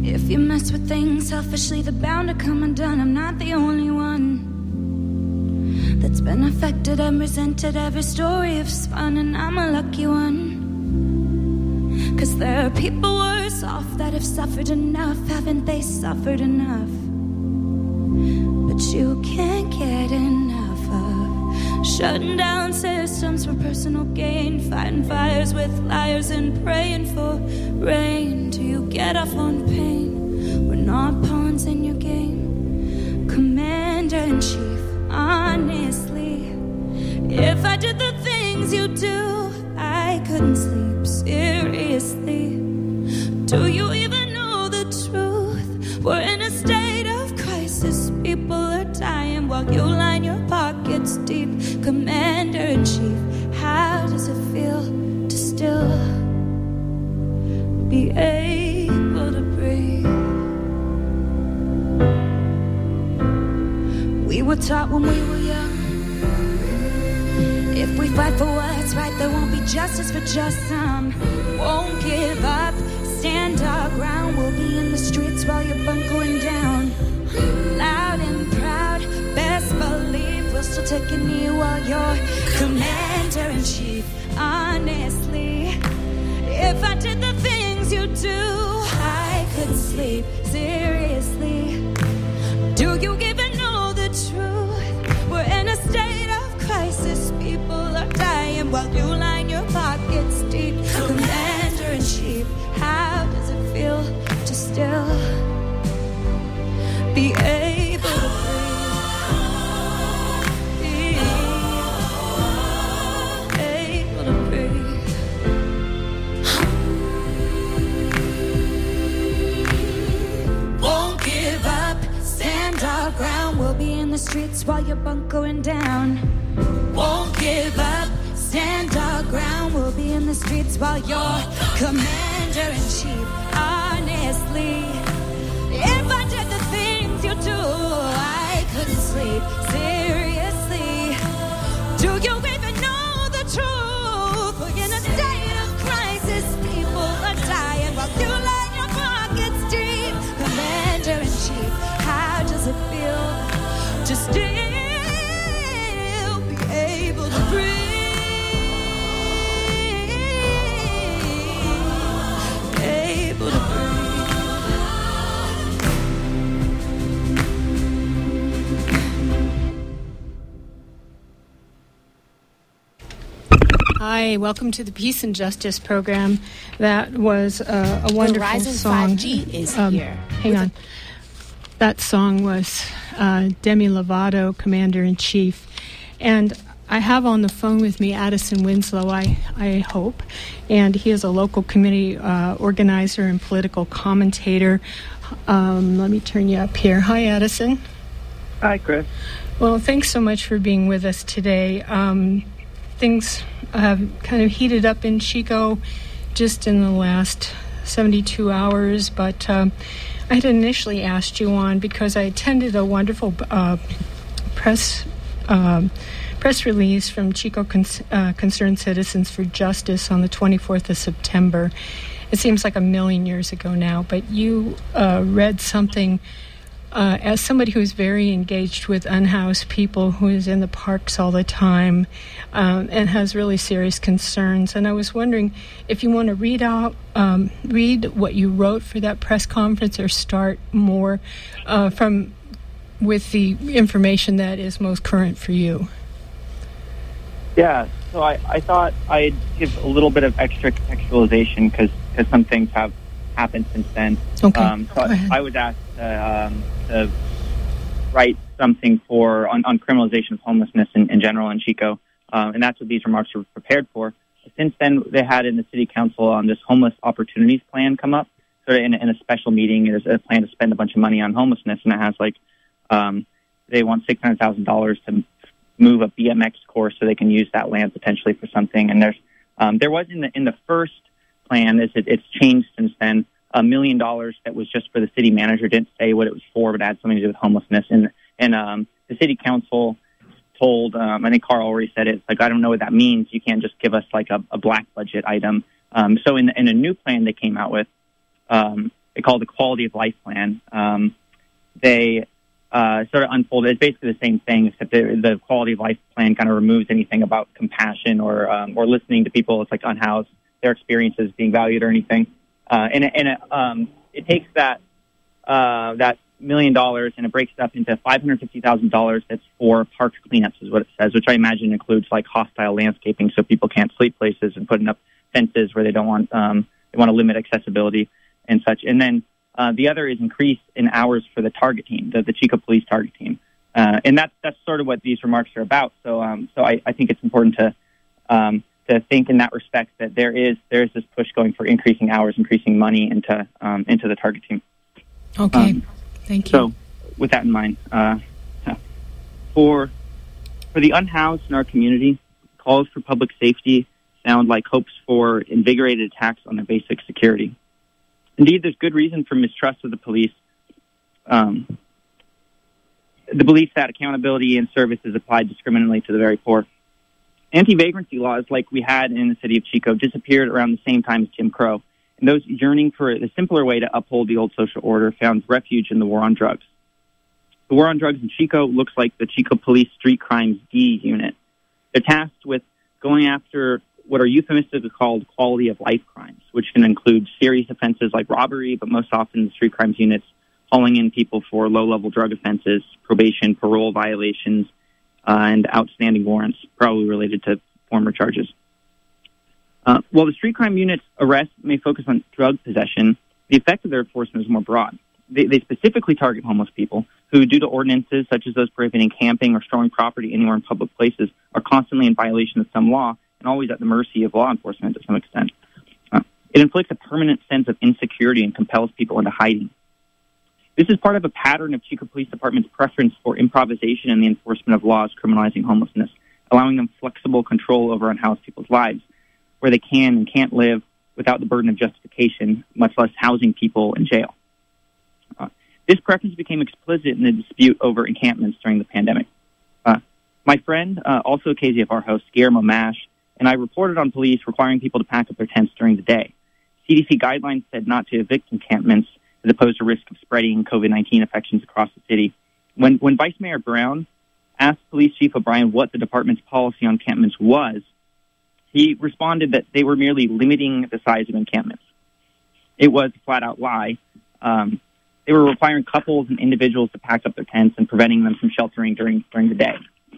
If you mess with things selfishly, they're bound to come undone. I'm not the only one that's been affected and resented every story of spun, and I'm a lucky one. 'Cause there are people worse off that have suffered enough. Haven't they suffered enough? But you can't get enough of shutting down systems for personal gain, fighting fires with liars and praying for rain. Do you get off on pain? We're not pawns in your game, Commander-in-Chief. Honestly, if I did the things you do, I couldn't sleep. Seriously, do you even know the truth? We're in a state of crisis. People are dying while you line your pockets deep. Commander-in-Chief, how does it feel to still be able to breathe? We were taught when we were young, if we fight for what's right, there won't be justice for just some. Won't give up, stand our ground. We'll be in the streets while you're bunkering down. Loud and proud, best believe we'll still take a knee while you're Commander-in-Chief. Honestly, if I did the things you do, I couldn't sleep. Seriously, do you even know the truth? We're in a state of crisis. People are dying while you line your pockets deep. Commander-in-Chief, how does it feel to still be able to breathe? Able to breathe. Won't give up, stand our ground. We'll be in the streets while you're bunkering down. Won't give up, stand our ground. We'll be in the streets while you're Commander-in-Chief. Honestly, if I did the things you do, I couldn't sleep. Seriously, do you even know the truth? We're in a state of crisis. People are dying while you line your pockets deep. Commander-in-Chief, how does it feel to still be able to breathe? Able to breathe. Hi, welcome to the Peace and Justice program. That was a wonderful Verizon song. 5G is here. Hang on. That song was Demi Lovato, Commander-in-Chief. And I have on the phone with me Addison Winslow, I hope. And he is a local community organizer and political commentator. Let me turn you up here. Hi, Addison. Hi, Chris. Well, thanks so much for being with us today. Things have kind of heated up in Chico just in the last 72 hours, but I had initially asked you on because I attended a wonderful press release from Chico Concerned Citizens for Justice on the 24th of September. It seems like a million years ago now, but you read something as somebody who's very engaged with unhoused people, who is in the parks all the time, and has really serious concerns. And I was wondering if you want to read what you wrote for that press conference, or start more with the information that is most current for you. Yeah, so I thought I'd give a little bit of extra contextualization because some things have happened since then. Okay. So I was asked to write something on criminalization of homelessness in general in Chico, and that's what these remarks were prepared for. Since then, they had in the city council on this homeless opportunities plan come up. So in a special meeting, there's a plan to spend a bunch of money on homelessness, and it has they want $600,000 to move a BMX course so they can use that land potentially for something. And there was in the first plan, it's changed since then, $1 million that was just for the city manager, didn't say what it was for, but it had something to do with homelessness. And the city council told, I think Carl already said it, it's like, I don't know what that means. You can't just give us like a black budget item. So in a new plan they came out with, they call the Quality of Life Plan. They sort of unfolded. It's basically the same thing, except the Quality of Life Plan kind of removes anything about compassion or listening to people. It's like unhoused, their experiences being valued or anything. It takes that $1 million and it breaks it up into $550,000 that's for park cleanups, is what it says, which I imagine includes like hostile landscaping, so people can't sleep places, and putting up fences where they don't want they want to limit accessibility and such. And then the other is increase in hours for the target team, the Chico Police target team, and that's sort of what these remarks are about. So I think it's important to think in that respect that there is this push going for increasing hours, increasing money into the target team. Okay, thank you. So, with that in mind, for the unhoused in our community, calls for public safety sound like hopes for invigorated attacks on their basic security. Indeed, there's good reason for mistrust of the police. The belief that accountability and service is applied discriminately to the very poor. Anti-vagrancy laws, like we had in the city of Chico, disappeared around the same time as Jim Crow. And those yearning for a simpler way to uphold the old social order found refuge in the war on drugs. The war on drugs in Chico looks like the Chico Police Street Crimes D unit. They're tasked with going after what are euphemistically called quality of life crimes, which can include serious offenses like robbery, but most often the street crimes units hauling in people for low-level drug offenses, probation, parole violations, and outstanding warrants, probably related to former charges. While the street crime unit's arrests may focus on drug possession, the effect of their enforcement is more broad. They specifically target homeless people who, due to ordinances such as those prohibiting camping or storing property anywhere in public places, are constantly in violation of some law and always at the mercy of law enforcement to some extent. It inflicts a permanent sense of insecurity and compels people into hiding. This is part of a pattern of Chico Police Department's preference for improvisation in the enforcement of laws criminalizing homelessness, allowing them flexible control over unhoused people's lives, where they can and can't live without the burden of justification, much less housing people in jail. This preference became explicit in the dispute over encampments during the pandemic. My friend, also a KZFR host, Guillermo Mash, and I reported on police requiring people to pack up their tents during the day. CDC guidelines said not to evict encampments as opposed to risk of spreading COVID-19 infections across the city. When Vice Mayor Brown asked Police Chief O'Brien what the department's policy on encampments was, he responded that they were merely limiting the size of encampments. It was a flat-out lie. They were requiring couples and individuals to pack up their tents and preventing them from sheltering during the day.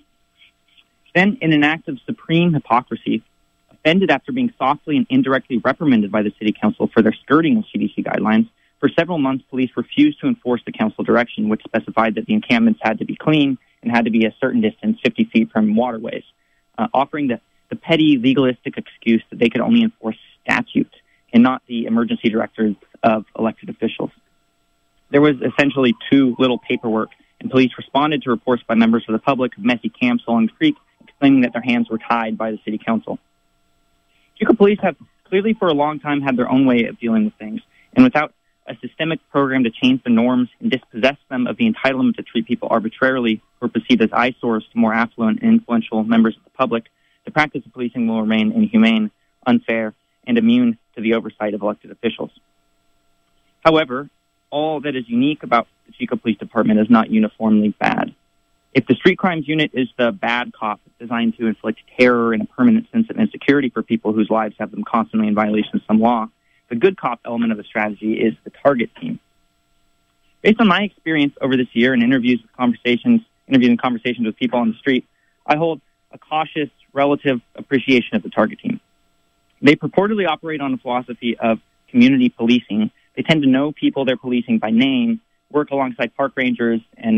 Then, in an act of supreme hypocrisy, offended after being softly and indirectly reprimanded by the City Council for their skirting of CDC guidelines, for several months, police refused to enforce the council direction, which specified that the encampments had to be clean and had to be a certain distance, 50 feet from waterways, offering the petty legalistic excuse that they could only enforce statutes and not the emergency directives of elected officials. There was essentially too little paperwork, and police responded to reports by members of the public of messy camps along the creek, explaining that their hands were tied by the city council. Chico police have clearly for a long time had their own way of dealing with things, and without a systemic program to change the norms and dispossess them of the entitlement to treat people arbitrarily or perceived as eyesores to more affluent and influential members of the public, the practice of policing will remain inhumane, unfair, and immune to the oversight of elected officials. However, all that is unique about the Chico Police Department is not uniformly bad. If the street crimes unit is the bad cop designed to inflict terror and a permanent sense of insecurity for people whose lives have them constantly in violation of some law, the good cop element of the strategy is the target team. Based on my experience over this year and interviews and conversations with people on the street, I hold a cautious, relative appreciation of the target team. They purportedly operate on a philosophy of community policing. They tend to know people they're policing by name, work alongside park rangers and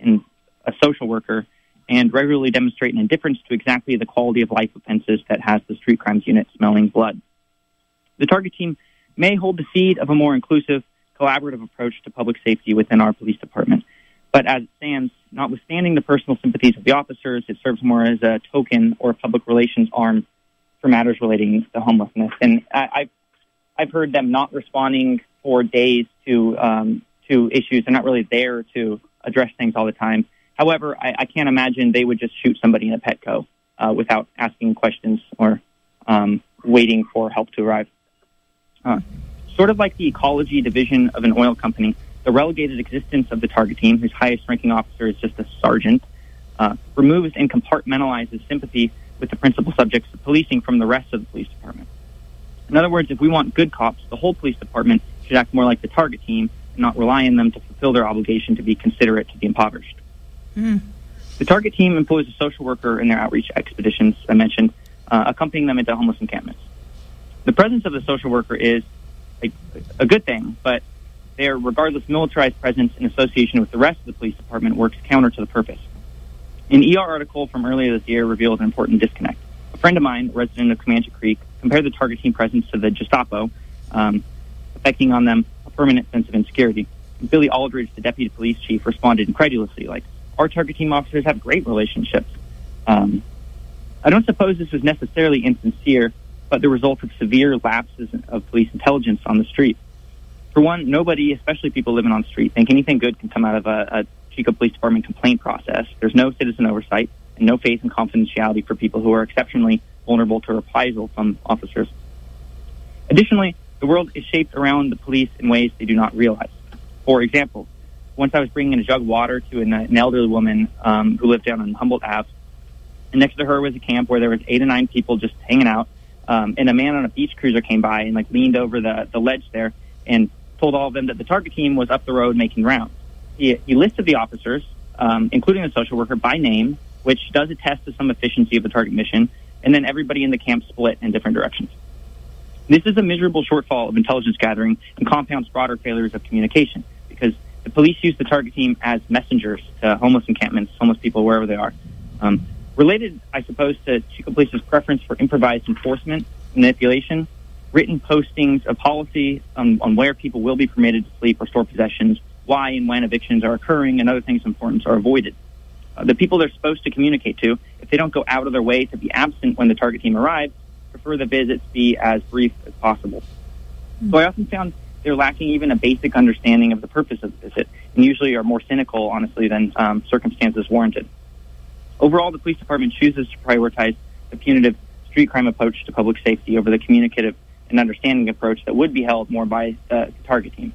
a social worker, and regularly demonstrate an indifference to exactly the quality of life offenses that has the street crimes unit smelling blood. The target team may hold the seed of a more inclusive, collaborative approach to public safety within our police department. But as it stands, notwithstanding the personal sympathies of the officers, it serves more as a token or a public relations arm for matters relating to homelessness. And I've heard them not responding for days to issues. They're not really there to address things all the time. However, I can't imagine they would just shoot somebody in a Petco without asking questions or waiting for help to arrive. Sort of like the ecology division of an oil company, the relegated existence of the target team, whose highest-ranking officer is just a sergeant, removes and compartmentalizes sympathy with the principal subjects of policing from the rest of the police department. In other words, if we want good cops, the whole police department should act more like the target team and not rely on them to fulfill their obligation to be considerate to the impoverished. Mm. The target team employs a social worker in their outreach expeditions, I mentioned, accompanying them into homeless encampments. The presence of the social worker is a good thing, but their regardless militarized presence in association with the rest of the police department works counter to the purpose. An ER article from earlier this year revealed an important disconnect. A friend of mine, a resident of Comanche Creek, compared the target team presence to the Gestapo, affecting on them a permanent sense of insecurity. And Billy Aldridge, the deputy police chief, responded incredulously, like, our target team officers have great relationships. I don't suppose this was necessarily insincere, but the result of severe lapses of police intelligence on the street. For one, nobody, especially people living on the street, think anything good can come out of a Chico Police Department complaint process. There's no citizen oversight and no faith and confidentiality for people who are exceptionally vulnerable to reprisal from officers. Additionally, the world is shaped around the police in ways they do not realize. For example, once I was bringing in a jug of water to an elderly woman who lived down on Humboldt Ave, and next to her was a camp where there was 8 or 9 people just hanging out, and a man on a beach cruiser came by and leaned over the ledge there and told all of them that the target team was up the road making rounds. He listed the officers, including the social worker, by name, which does attest to some efficiency of the target mission, and then everybody in the camp split in different directions. This is a miserable shortfall of intelligence gathering and compounds broader failures of communication, because the police use the target team as messengers to homeless encampments, homeless people, wherever they are. Related, I suppose, to Chico Police's preference for improvised enforcement, manipulation, written postings of policy on where people will be permitted to sleep or store possessions, why and when evictions are occurring, and other things of importance are avoided. The people they're supposed to communicate to, if they don't go out of their way to be absent when the target team arrives, prefer the visits be as brief as possible. So I often found they're lacking even a basic understanding of the purpose of the visit, and usually are more cynical, honestly, than circumstances warranted. Overall, the police department chooses to prioritize the punitive street crime approach to public safety over the communicative and understanding approach that would be held more by the target team.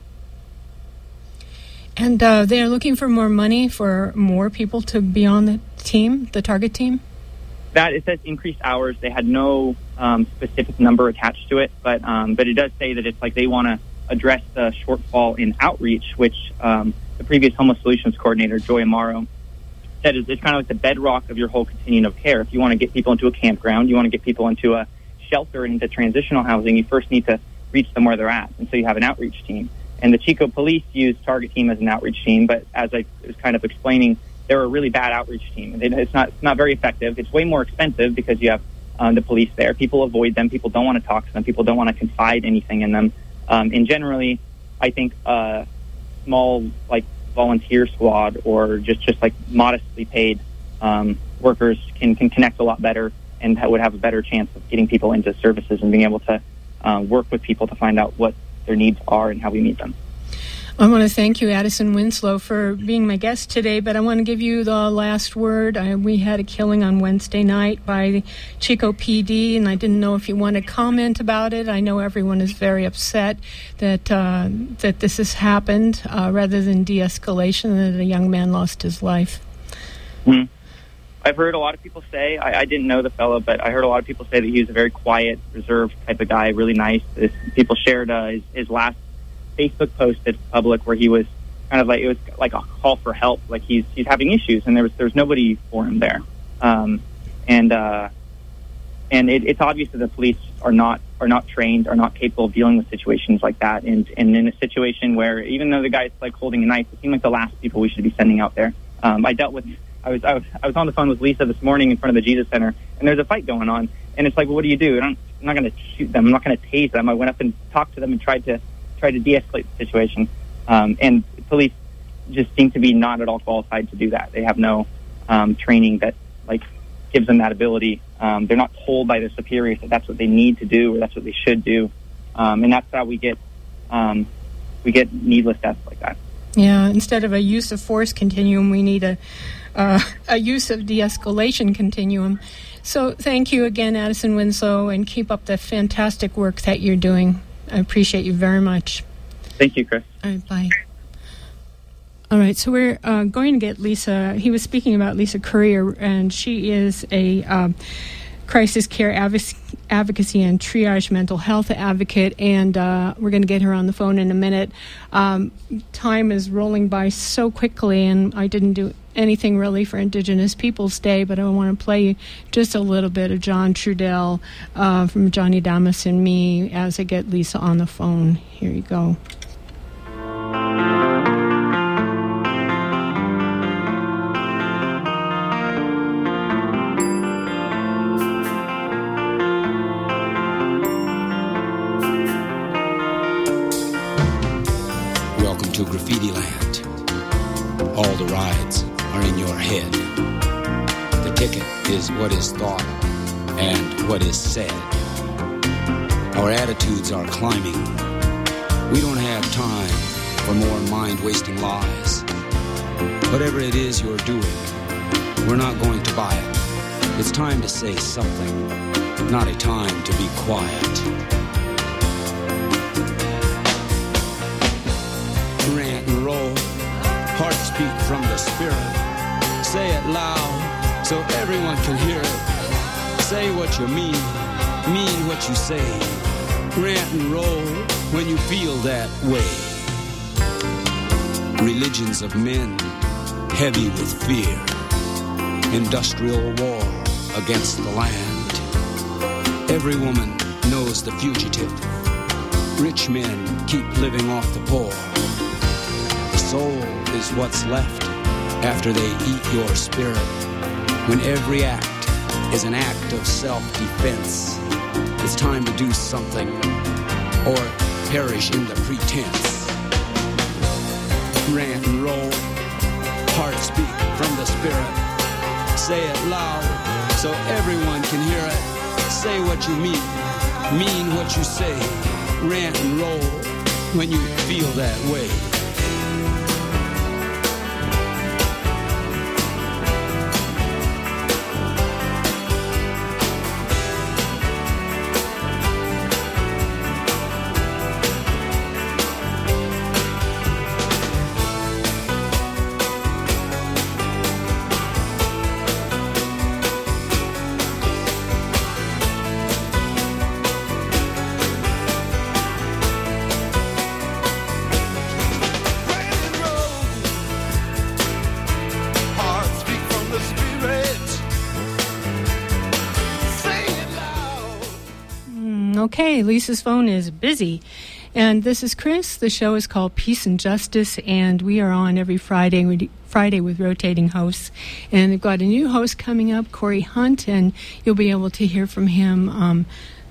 And they're looking for more money for more people to be on the team, the target team? That it says increased hours. They had no specific number attached to it, but it does say that it's like they want to address the shortfall in outreach, which the previous homeless solutions coordinator, Joy Amaro, said is it's kind of like the bedrock of your whole continuum of care. If you want to get people into a campground, you want to get people into a shelter and into transitional housing, you first need to reach them where they're at. And so you have an outreach team. And the Chico Police used target team as an outreach team, but as I was kind of explaining, they're a really bad outreach team. It's not very effective. It's way more expensive because you have the police there. People avoid them. People don't want to talk to them. People don't want to confide anything in them. And generally, I think a small volunteer squad or just modestly paid workers can connect a lot better and would have a better chance of getting people into services and being able to work with people to find out what their needs are and how we meet them. I want to thank you, Addison Winslow, for being my guest today, but I want to give you the last word. We had a killing on Wednesday night by the Chico PD, and I didn't know if you want to comment about it. I know everyone is very upset that this has happened, rather than de-escalation, that a young man lost his life. Mm-hmm. I've heard a lot of people say, I didn't know the fellow, but I heard a lot of people say that he was a very quiet, reserved type of guy, really nice. People shared his last Facebook post that's public where he was kind of it was like a call for help, like he's having issues, and there's nobody for him there. And it's obvious that the police are not trained, are not capable of dealing with situations like that. And in a situation where even though the guy's holding a knife, it seemed like the last people we should be sending out there. I was on the phone with Lisa this morning in front of the Jesus Center, and there's a fight going on. And it's like, well, what do you do? I'm not going to shoot them. I'm not going to tase them. I went up and talked to them and tried to de-escalate the situation. And police just seem to be not at all qualified to do that. They have no training that gives them that ability. They're not told by their superiors that that's what they need to do or that's what they should do. And that's how we get needless deaths like that. Yeah, instead of a use of force continuum, we need a use of de-escalation continuum. So thank you again, Addison Winslow, and keep up the fantastic work that you're doing. I appreciate you very much. Thank you, Chris. All right, bye. All right, so we're going to get Lisa. He was speaking about Lisa Currier, and she is a crisis care advocacy and triage mental health advocate, and we're going to get her on the phone in a minute. Time is rolling by so quickly, and I didn't do anything really for Indigenous Peoples Day, but I want to play just a little bit of John Trudell from Johnny Damas and Me as I get Lisa on the phone. Here you go. To Graffiti Land. All the rides are in your head. The ticket is what is thought and what is said. Our attitudes are climbing. We don't have time for more mind-wasting lies. Whatever it is you're doing, we're not going to buy it. It's time to say something, not a time to be quiet. Rant and roll, heart speak from the spirit. Say it loud so everyone can hear it. Say what you mean what you say. Rant and roll when you feel that way. Religions of men, heavy with fear. Industrial war against the land. Every woman knows the fugitive. Rich men keep living off the poor. Soul is what's left after they eat your spirit. When every act is an act of self-defense, it's time to do something or perish in the pretense. Rant and roll, heart speak from the spirit. Say it loud so everyone can hear it. Say what you mean what you say. Rant and roll when you feel that way. Okay, Lisa's phone is busy. And this is Chris. The show is called Peace and Justice, and we are on every Friday with rotating hosts. And we've got a new host coming up, Corey Hunt, and you'll be able to hear from him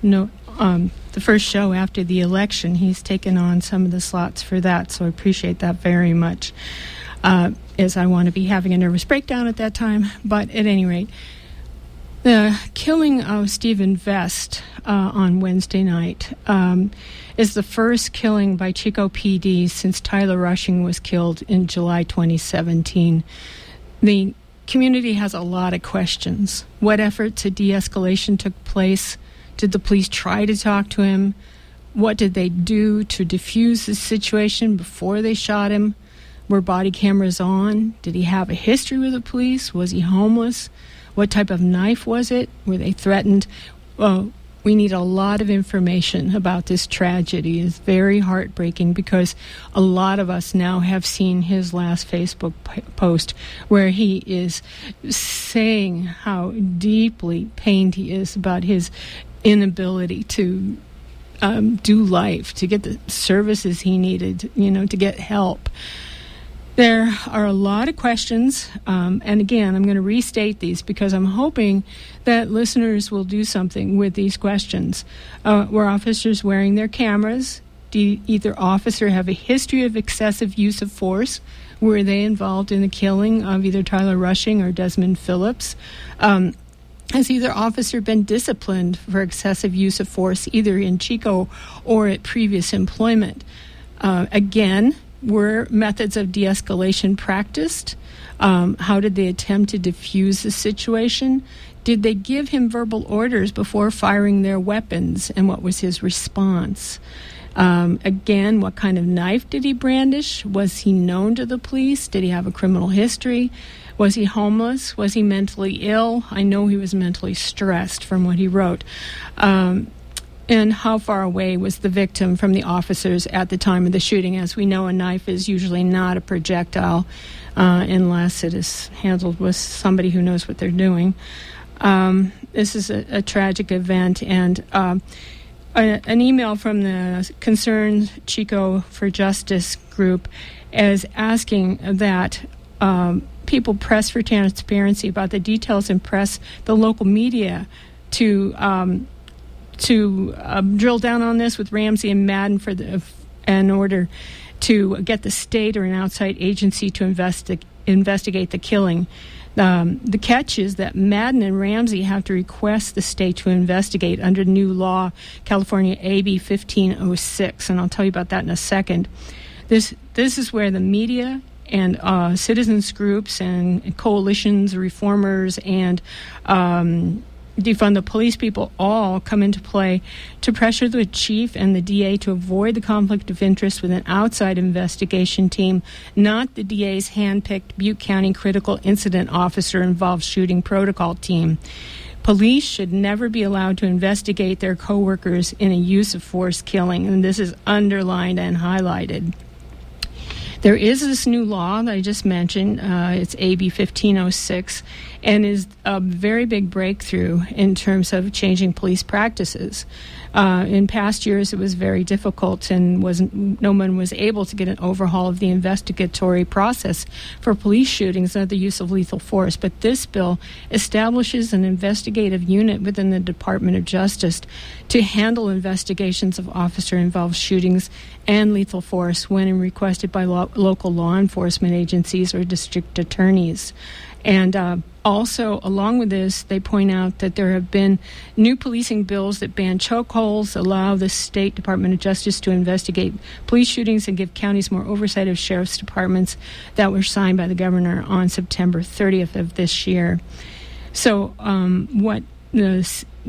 the first show after the election. He's taken on some of the slots for that, so I appreciate that very much, as I want to be having a nervous breakdown at that time. But at any rate, the killing of Stephen Vest on Wednesday night is the first killing by Chico PD since Tyler Rushing was killed in July 2017. The community has a lot of questions. What efforts of de-escalation took place? Did the police try to talk to him? What did they do to defuse the situation before they shot him? Were body cameras on? Did he have a history with the police? Was he homeless? What type of knife was it? Were they threatened? Well, we need a lot of information about this tragedy. It's very heartbreaking because a lot of us now have seen his last Facebook post where he is saying how deeply pained he is about his inability to do life, to get the services he needed, to get help. There are a lot of questions, and again, I'm going to restate these because I'm hoping that listeners will do something with these questions. Were officers wearing their cameras? Did either officer have a history of excessive use of force? Were they involved in the killing of either Tyler Rushing or Desmond Phillips? Has either officer been disciplined for excessive use of force, either in Chico or at previous employment? Again, were methods of de-escalation practiced? How did they attempt to defuse the situation? Did they give him verbal orders before firing their weapons, and what was his response? Again, what kind of knife did he brandish? Was he known to the police? Did he have a criminal history? Was he homeless? Was he mentally ill? I know he was mentally stressed from what he wrote. And how far away was the victim from the officers at the time of the shooting? As we know, a knife is usually not a projectile unless it is handled with somebody who knows what they're doing. This is a tragic event, and an email from the Concerned Chico for Justice group is asking that people press for transparency about the details and press the local media to drill down on this with Ramsey and Madden in order to get the state or an outside agency to investigate the killing. The catch is that Madden and Ramsey have to request the state to investigate under new law, California AB 1506, and I'll tell you about that in a second. This is where the media and citizens groups and coalitions, reformers, and defund the police people all come into play to pressure the chief and the DA to avoid the conflict of interest with an outside investigation team, not the DA's hand-picked Butte County critical incident officer involved shooting protocol team. Police should never be allowed to investigate their co-workers in a use of force killing, and this is underlined and highlighted. There is this new law that I just mentioned. It's AB 1506, and is a very big breakthrough in terms of changing police practices. In past years, it was very difficult, and no one was able to get an overhaul of the investigatory process for police shootings and the use of lethal force. But this bill establishes an investigative unit within the Department of Justice to handle investigations of officer-involved shootings and lethal force when requested by local law enforcement agencies or district attorneys. And also, along with this, they point out that there have been new policing bills that ban chokeholds, allow the State Department of Justice to investigate police shootings, and give counties more oversight of sheriff's departments that were signed by the governor on September 30th of this year. So what the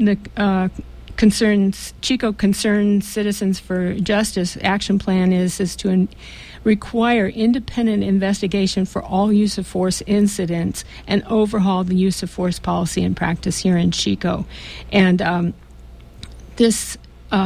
Chico Concerned Citizens for Justice action plan is to require independent investigation for all use of force incidents and overhaul the use of force policy and practice here in Chico. And this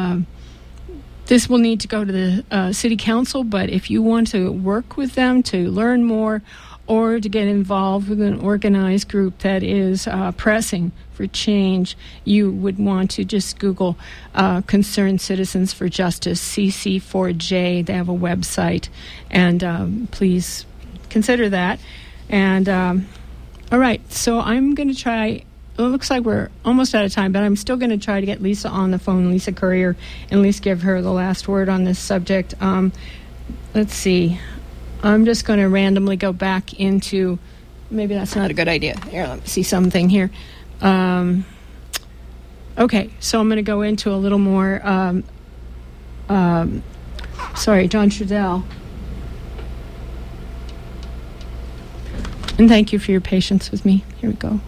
will need to go to the city council, but if you want to work with them to learn more or to get involved with an organized group that is pressing for change, you would want to just Google Concerned Citizens for Justice, CC4J. They have a website, and please consider that. And all right, so I'm going to try. It looks like we're almost out of time, but I'm still going to try to get Lisa on the phone, Lisa Currier, and at least give her the last word on this subject. Let's see. I'm just going to randomly go back into, maybe that's not a good idea. Here, let me see something here. Okay, so I'm going to go into a little more, sorry, John Trudell. And thank you for your patience with me. Here we go.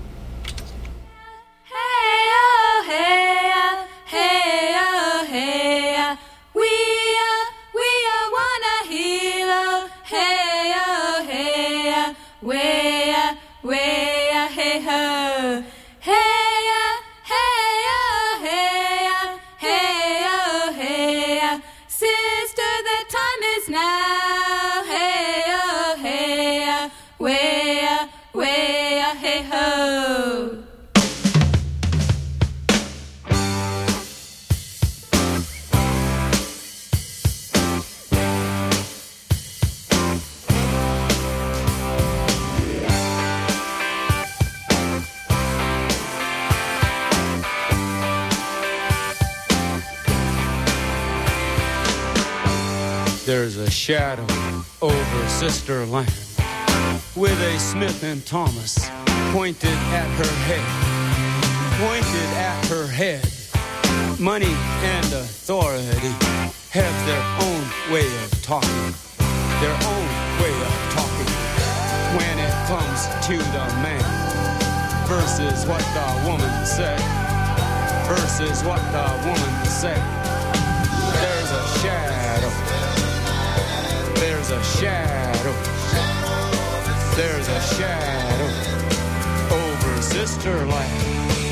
There's a shadow over Sister Land with a Smith and Thomas pointed at her head. Pointed at her head. Money and authority have their own way of talking. Their own way of talking. When it comes to the man versus what the woman said. Versus what the woman said. There's a shadow. There's a shadow. There's a shadow over Sisterland.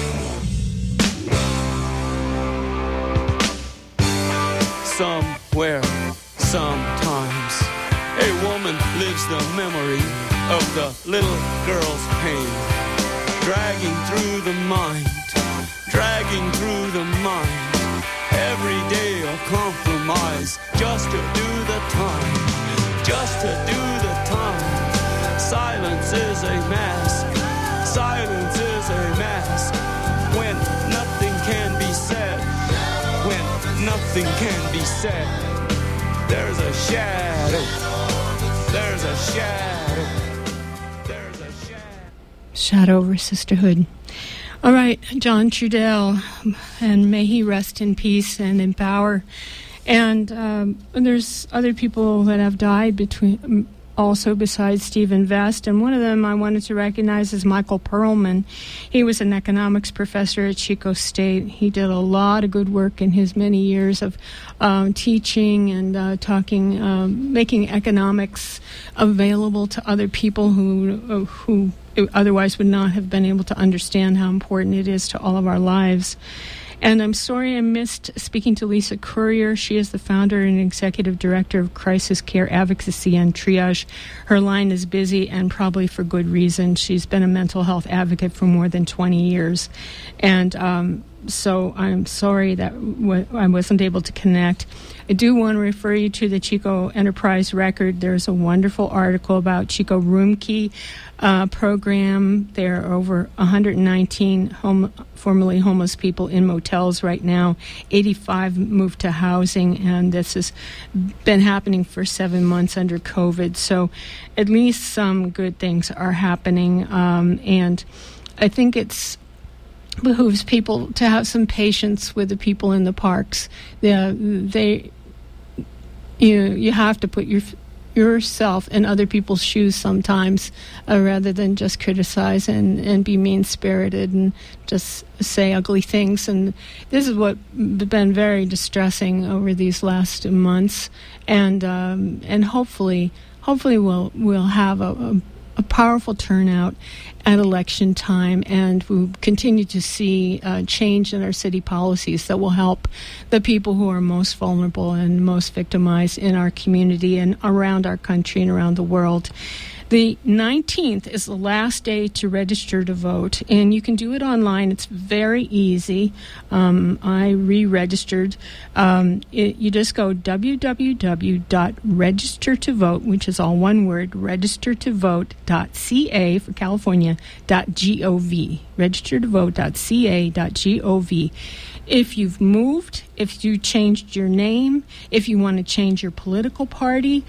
Somewhere, sometimes, a woman lives the memory of the little girl's pain, dragging through the mind, dragging through the mind. Every day a compromise, just to do the time, just to do the time. Silence is a mask, silence is a mask, when nothing can be said, when nothing can be said. There's a shadow, there's a shadow, there's a shadow. Shadow over sisterhood. All right, John Trudell, and may he rest in peace and in power. And there's other people that have died also besides Stephen Vest, and one of them I wanted to recognize is Michael Perlman. He was an economics professor at Chico State. He did a lot of good work in his many years of teaching and talking, making economics available to other people who otherwise would not have been able to understand how important it is to all of our lives. And I'm sorry I missed speaking to Lisa Courier. She is the founder and executive director of Crisis Care Advocacy and Triage. Her line is busy, and probably for good reason. She's been a mental health advocate for more than 20 years. And so I'm sorry that I wasn't able to connect. I do want to refer you to the Chico Enterprise Record. There's a wonderful article about Chico Room Key program. There are over 119 formerly homeless people in motels right now. 85 moved to housing, and this has been happening for 7 months under COVID. So at least some good things are happening, and I think it's behooves people to have some patience with the people in the parks. You have to put yourself in other people's shoes sometimes, rather than just criticize and be mean-spirited and just say ugly things. And this is what's been very distressing over these last months. And hopefully we'll have a powerful turnout at election time, and we continue to see change in our city policies that will help the people who are most vulnerable and most victimized in our community and around our country and around the world. The 19th is the last day to register to vote, and you can do it online. It's very easy. I re-registered. You just go www.registertovote, which is all one word, registertovote.ca for California.gov, registertovote.ca.gov. If you've moved, if you changed your name, if you want to change your political party,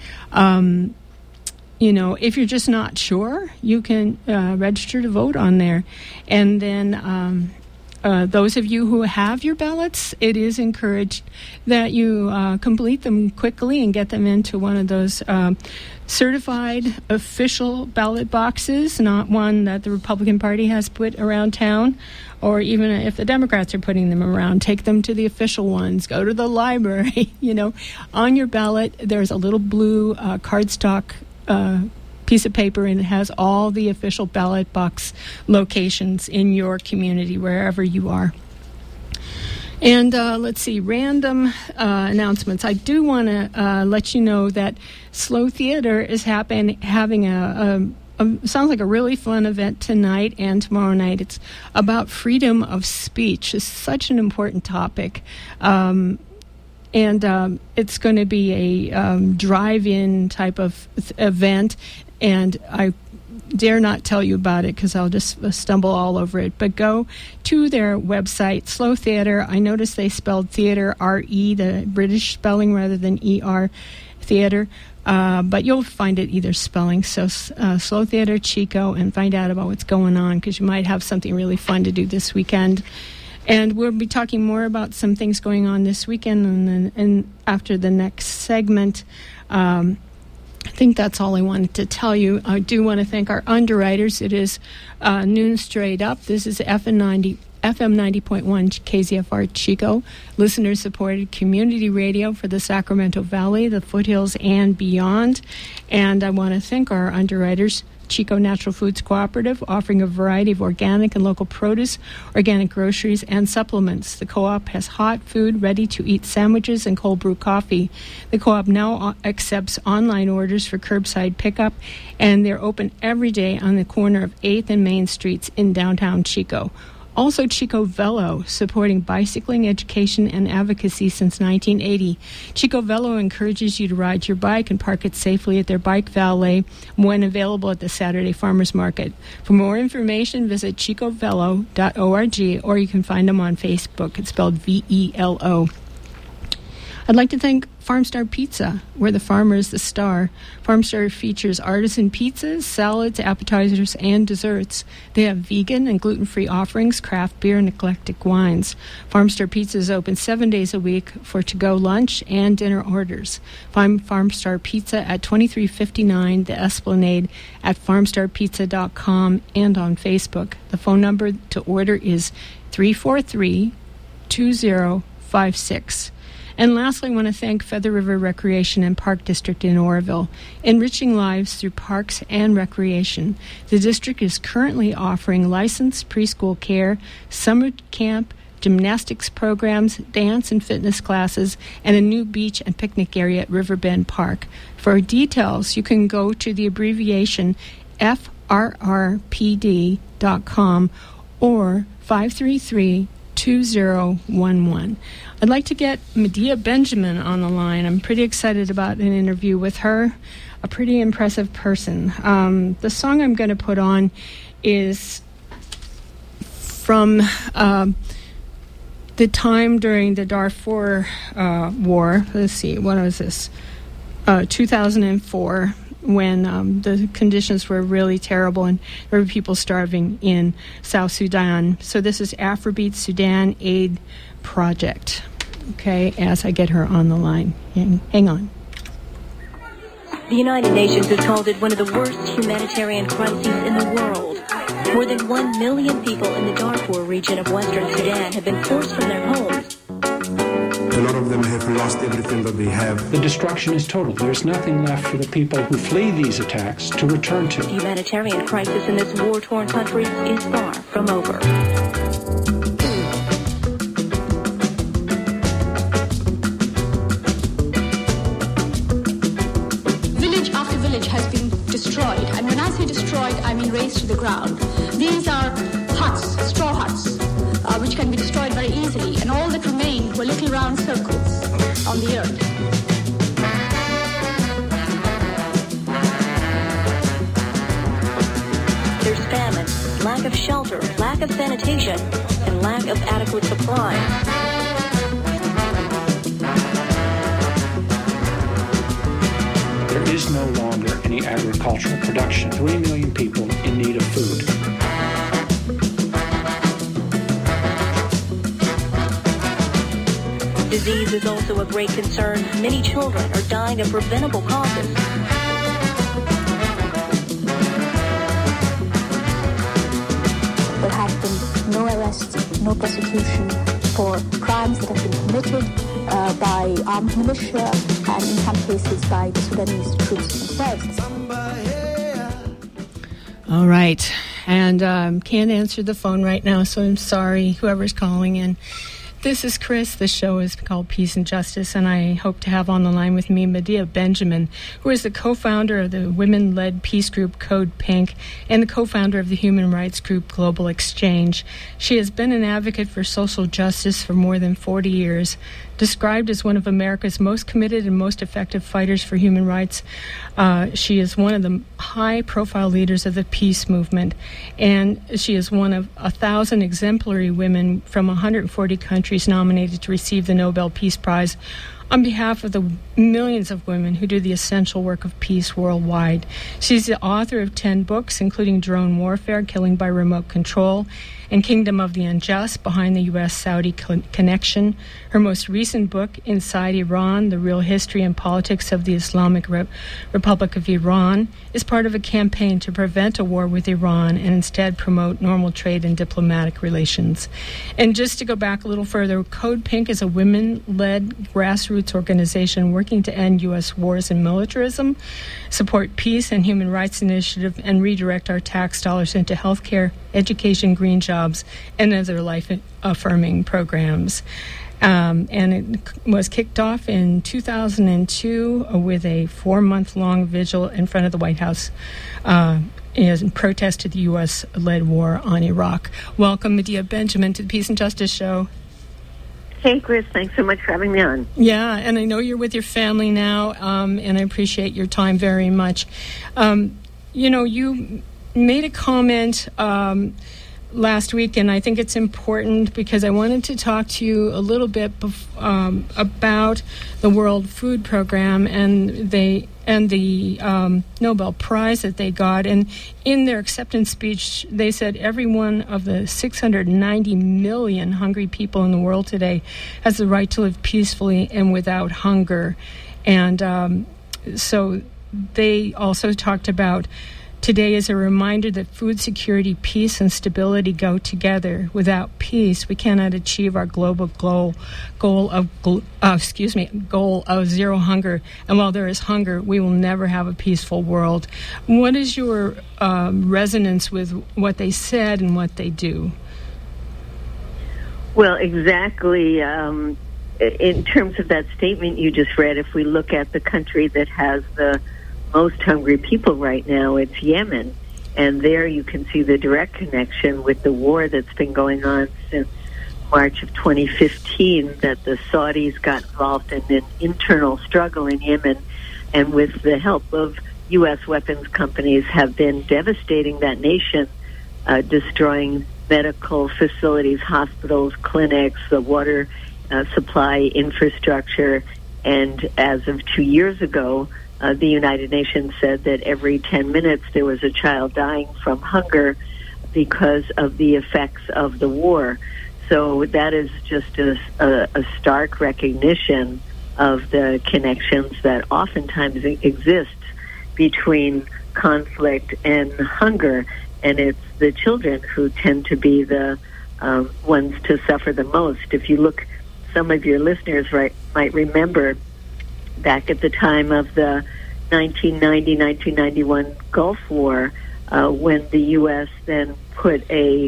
if you're just not sure, you can register to vote on there. And then those of you who have your ballots, it is encouraged that you complete them quickly and get them into one of those certified official ballot boxes, not one that the Republican Party has put around town, or even if the Democrats are putting them around, take them to the official ones. Go to the library. On your ballot, there's a little blue cardstock piece of paper, and it has all the official ballot box locations in your community, wherever you are. And let's see, random announcements. I do want to let you know that Slow Theater is having sounds like a really fun event tonight and tomorrow night. It's about freedom of speech. It's such an important topic. And it's going to be a drive-in type of event, and I dare not tell you about it because I'll just stumble all over it. But go to their website, Slow Theater. I noticed they spelled theater R-E, the British spelling, rather than E-R, theater. But you'll find it either spelling. So Slow Theater Chico, and find out about what's going on, because you might have something really fun to do this weekend. And we'll be talking more about some things going on this weekend, and after the next segment. I think that's all I wanted to tell you. I do want to thank our underwriters. It is noon straight up. This is FM FM 90.1 KZFR Chico, listener-supported community radio for the Sacramento Valley, the foothills, and beyond. And I want to thank our underwriters, Chico Natural Foods Cooperative, offering a variety of organic and local produce, organic groceries, and supplements. The co-op has hot food, ready-to-eat sandwiches, and cold brew coffee. The co-op now accepts online orders for curbside pickup, and they're open every day on the corner of 8th and Main Streets in downtown Chico. Also, Chico Velo, supporting bicycling education and advocacy since 1980. Chico Velo encourages you to ride your bike and park it safely at their bike valet when available at the Saturday Farmers Market. For more information, visit chicovelo.org, or you can find them on Facebook. It's spelled VELO. I'd like to thank Farmstar Pizza, where the farmer is the star. Farmstar features artisan pizzas, salads, appetizers, and desserts. They have vegan and gluten-free offerings, craft beer, and eclectic wines. Farmstar Pizza is open 7 days a week for to-go lunch and dinner orders. Find Farmstar Pizza at 2359 The Esplanade, at farmstarpizza.com, and on Facebook. The phone number to order is 343-2056. And lastly, I want to thank Feather River Recreation and Park District in Oroville, enriching lives through parks and recreation. The district is currently offering licensed preschool care, summer camp, gymnastics programs, dance and fitness classes, and a new beach and picnic area at Riverbend Park. For details, you can go to the abbreviation FRRPD.com or 533-2011. I'd like to get Medea Benjamin on the line. I'm pretty excited about an interview with her, a pretty impressive person. The song I'm going to put on is from the time during the Darfur War. Let's see, what was this? 2004, when the conditions were really terrible and there were people starving in South Sudan. So this is Afrobeat Sudan Aid Project. Okay, as I get her on the line. Hang on. The United Nations has called it one of the worst humanitarian crises in the world. More than 1 million people in the Darfur region of Western Sudan have been forced from their homes. A lot of them have lost everything that they have. The destruction is total. There's nothing left for the people who flee these attacks to return to. The humanitarian crisis in this war-torn country is far from over. Village after village has been destroyed. And when I say destroyed, I mean razed to the ground. These are huts, straw huts, which can be destroyed very easily. And all that remained were little round circles on the earth. There's famine, lack of shelter, lack of sanitation, and lack of adequate supply. There is no longer any agricultural production. 3 million people in need of food. Disease is also a great concern. Many children are dying of preventable causes. There have been no arrests, no prosecution for crimes that have been committed by armed militia and in some cases by the Sudanese troops themselves. All right. And can't answer the phone right now, so I'm sorry, whoever's calling in. This is Chris. The show is called Peace and Justice, and I hope to have on the line with me Medea Benjamin, who is the co-founder of the women-led peace group Code Pink and the co-founder of the human rights group Global Exchange. She has been an advocate for social justice for more than 40 years. Described as one of America's most committed and most effective fighters for human rights, she is one of the high-profile leaders of the peace movement, and she is one of 1,000 exemplary women from 140 countries nominated to receive the Nobel Peace Prize. On behalf of the millions of women who do the essential work of peace worldwide. She's the author of 10 books, including Drone Warfare, Killing by Remote Control, and Kingdom of the Unjust, Behind the U.S.-Saudi Connection. Her most recent book, Inside Iran, The Real History and Politics of the Islamic Republic of Iran, is part of a campaign to prevent a war with Iran and instead promote normal trade and diplomatic relations. And just to go back a little further, Code Pink is a women-led grassroots organization working to end U.S. wars and militarism, support peace and human rights initiative, and redirect our tax dollars into healthcare, education, green jobs, and other life-affirming programs. And it was kicked off in 2002 with a 4-month-long vigil in front of the White House in protest to the U.S.-led war on Iraq. Welcome, Medea Benjamin, to the Peace and Justice Show. Hey, Chris, thanks so much for having me on. Yeah, and I know you're with your family now, and I appreciate your time very much. You made a comment last week, and I think it's important because I wanted to talk to you a little bit about the World Food Program and the Nobel Prize that they got. And in their acceptance speech, they said every one of the 690 million hungry people in the world today has the right to live peacefully and without hunger. And so they also talked about today is a reminder that food security, peace, and stability go together. Without peace, we cannot achieve our global goal of zero hunger. And while there is hunger, we will never have a peaceful world. What is your resonance with what they said and what they do? Well, exactly. In terms of that statement you just read, if we look at the country that has the most hungry people right now, it's Yemen. And there you can see the direct connection with the war that's been going on since March of 2015, that the Saudis got involved in an internal struggle in Yemen, and with the help of U.S. weapons companies have been devastating that nation, destroying medical facilities, hospitals, clinics, the water supply infrastructure. And as of 2 years ago, the United Nations said that every 10 minutes there was a child dying from hunger because of the effects of the war. So that is just a stark recognition of the connections that oftentimes exist between conflict and hunger. And it's the children who tend to be the ones to suffer the most. If you look, some of your listeners might remember back at the time of the 1990-1991 Gulf War, when the U.S. then put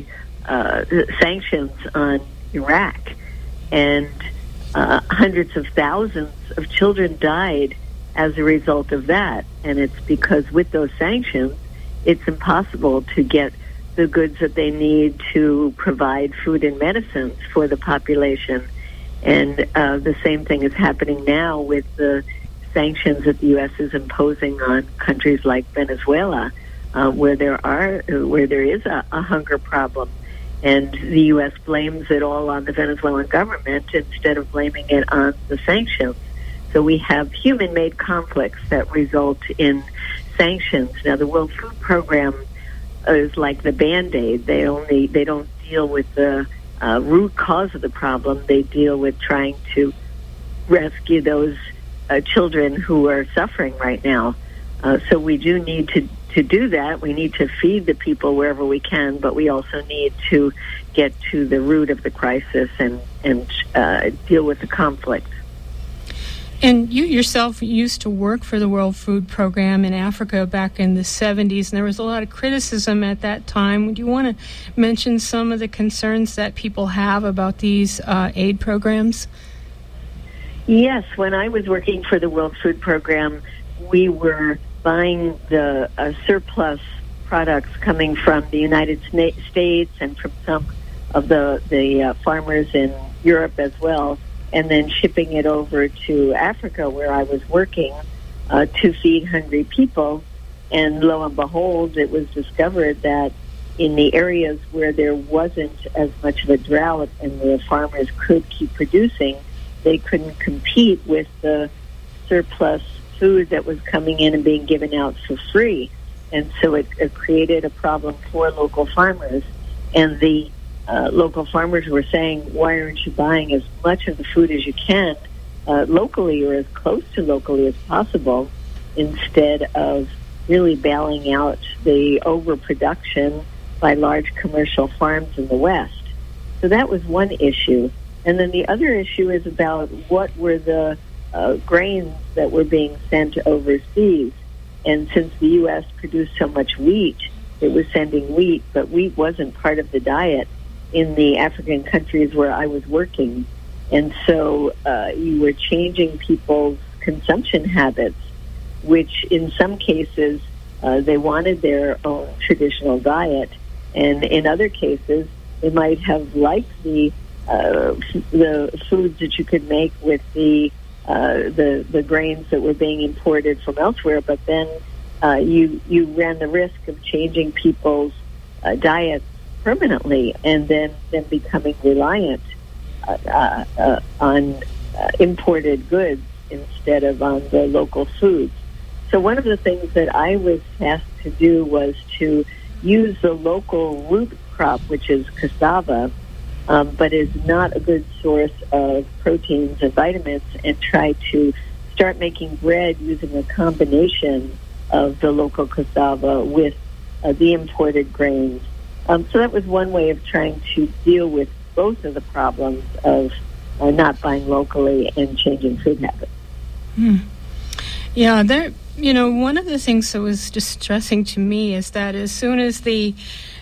sanctions on Iraq, and hundreds of thousands of children died as a result of that. And it's because with those sanctions, it's impossible to get the goods that they need to provide food and medicines for the population. And the same thing is happening now with the sanctions that the U.S. is imposing on countries like Venezuela, where there is a hunger problem. And the U.S. blames it all on the Venezuelan government instead of blaming it on the sanctions. So we have human-made conflicts that result in sanctions. Now, the World Food Program is like the Band-Aid. They don't deal with the root cause of the problem. They deal with trying to rescue those children who are suffering right now. So we do need to do that. We need to feed the people wherever we can, but we also need to get to the root of the crisis and deal with the conflict. And you yourself used to work for the World Food Program in Africa back in the 70s, and there was a lot of criticism at that time. Do you want to mention some of the concerns that people have about these aid programs? Yes, when I was working for the World Food Program, we were buying the surplus products coming from the United States and from some of the farmers in Europe as well, and then shipping it over to Africa, where I was working, to feed hungry people. And lo and behold, it was discovered that in the areas where there wasn't as much of a drought and the farmers could keep producing, they couldn't compete with the surplus food that was coming in and being given out for free. And so it created a problem for local farmers. And the local farmers were saying, why aren't you buying as much of the food as you can locally or as close to locally as possible, instead of really bailing out the overproduction by large commercial farms in the West. So that was one issue. And then the other issue is about what were the grains that were being sent overseas. And since the U.S. produced so much wheat, it was sending wheat, but wheat wasn't part of the diet in the African countries where I was working. And so you were changing people's consumption habits, which in some cases they wanted their own traditional diet, and in other cases they might have liked the foods that you could make with the grains that were being imported from elsewhere, but then you ran the risk of changing people's diets permanently and then becoming reliant on imported goods instead of on the local foods. So one of the things that I was tasked to do was to use the local root crop, which is cassava, but is not a good source of proteins and vitamins, and try to start making bread using a combination of the local cassava with the imported grains. So that was one way of trying to deal with both of the problems of not buying locally and changing food habits. Yeah, one of the things that was distressing to me is that as soon as the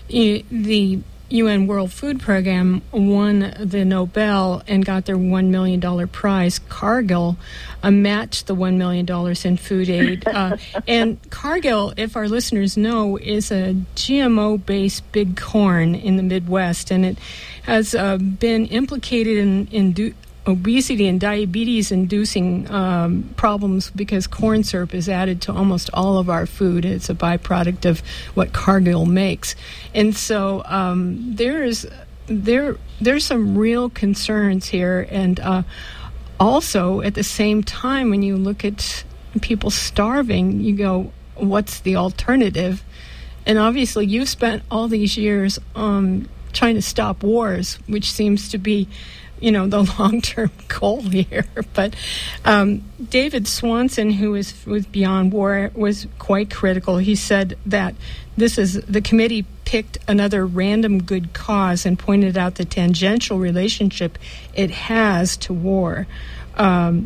UN World Food Program won the Nobel and got their $1 million prize, Cargill matched the $1 million in food aid. And Cargill, if our listeners know, is a GMO-based big corn in the Midwest, and it has been implicated in obesity and diabetes-inducing problems because corn syrup is added to almost all of our food. It's a byproduct of what Cargill makes. And so there's some real concerns here. And also, at the same time, when you look at people starving, you go, what's the alternative? And obviously, you've spent all these years trying to stop wars, which seems to be the long-term goal here. But David Swanson, who is with Beyond War, was quite critical. He said that the committee picked another random good cause and pointed out the tangential relationship it has to war. I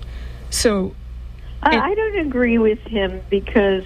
don't agree with him, because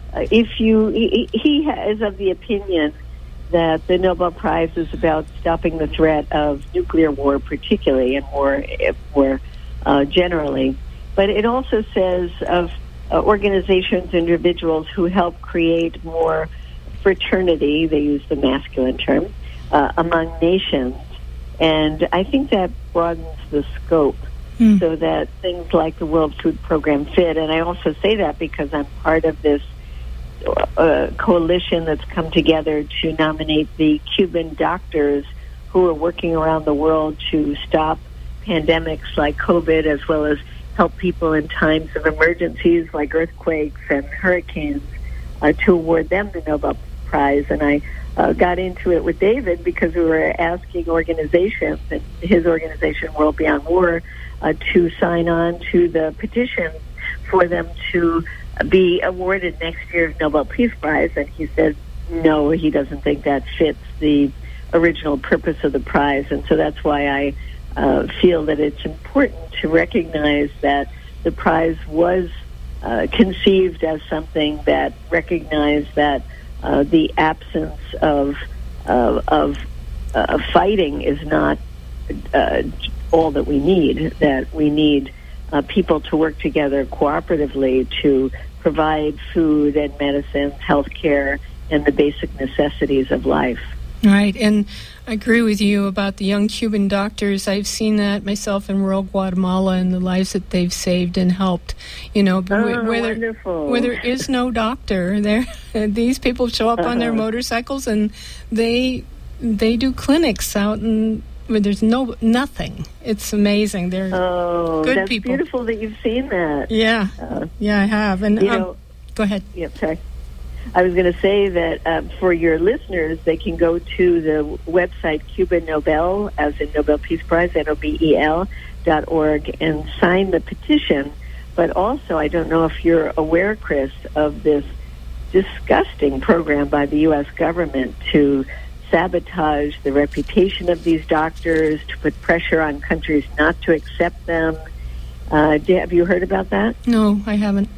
he is of the opinion that the Nobel Prize is about stopping the threat of nuclear war, particularly, and war generally. But it also says of organizations, individuals who help create more fraternity, they use the masculine term, among nations. And I think that broadens the scope so that things like the World Food Program fit. And I also say that because I'm part of this coalition that's come together to nominate the Cuban doctors who are working around the world to stop pandemics like COVID, as well as help people in times of emergencies like earthquakes and hurricanes, to award them the Nobel Prize. And I got into it with David because we were asking organizations, and his organization, World Beyond War, to sign on to the petition for them to be awarded next year's Nobel Peace Prize. And he said, no, he doesn't think that fits the original purpose of the prize. And so that's why I feel that it's important to recognize that the prize was conceived as something that recognized that the absence of fighting is not all that we need, that we need people to work together cooperatively to provide food and medicines, health care, and the basic necessities of life. Right, and I agree with you about the young Cuban doctors. I've seen that myself in rural Guatemala and the lives that they've saved and helped. Where there is no doctor, these people show up on their motorcycles and they do clinics out in there's nothing. It's amazing. They're good that's people. Beautiful that you've seen that. Yeah, I have. And go ahead. Yeah, sorry. I was going to say that for your listeners, they can go to the website Cuba Nobel, as in Nobel Peace Prize, NOBEL.org, and sign the petition. But also, I don't know if you're aware, Chris, of this disgusting program by the U.S. government to sabotage the reputation of these doctors, to put pressure on countries not to accept them. Have you heard about that? No, I haven't.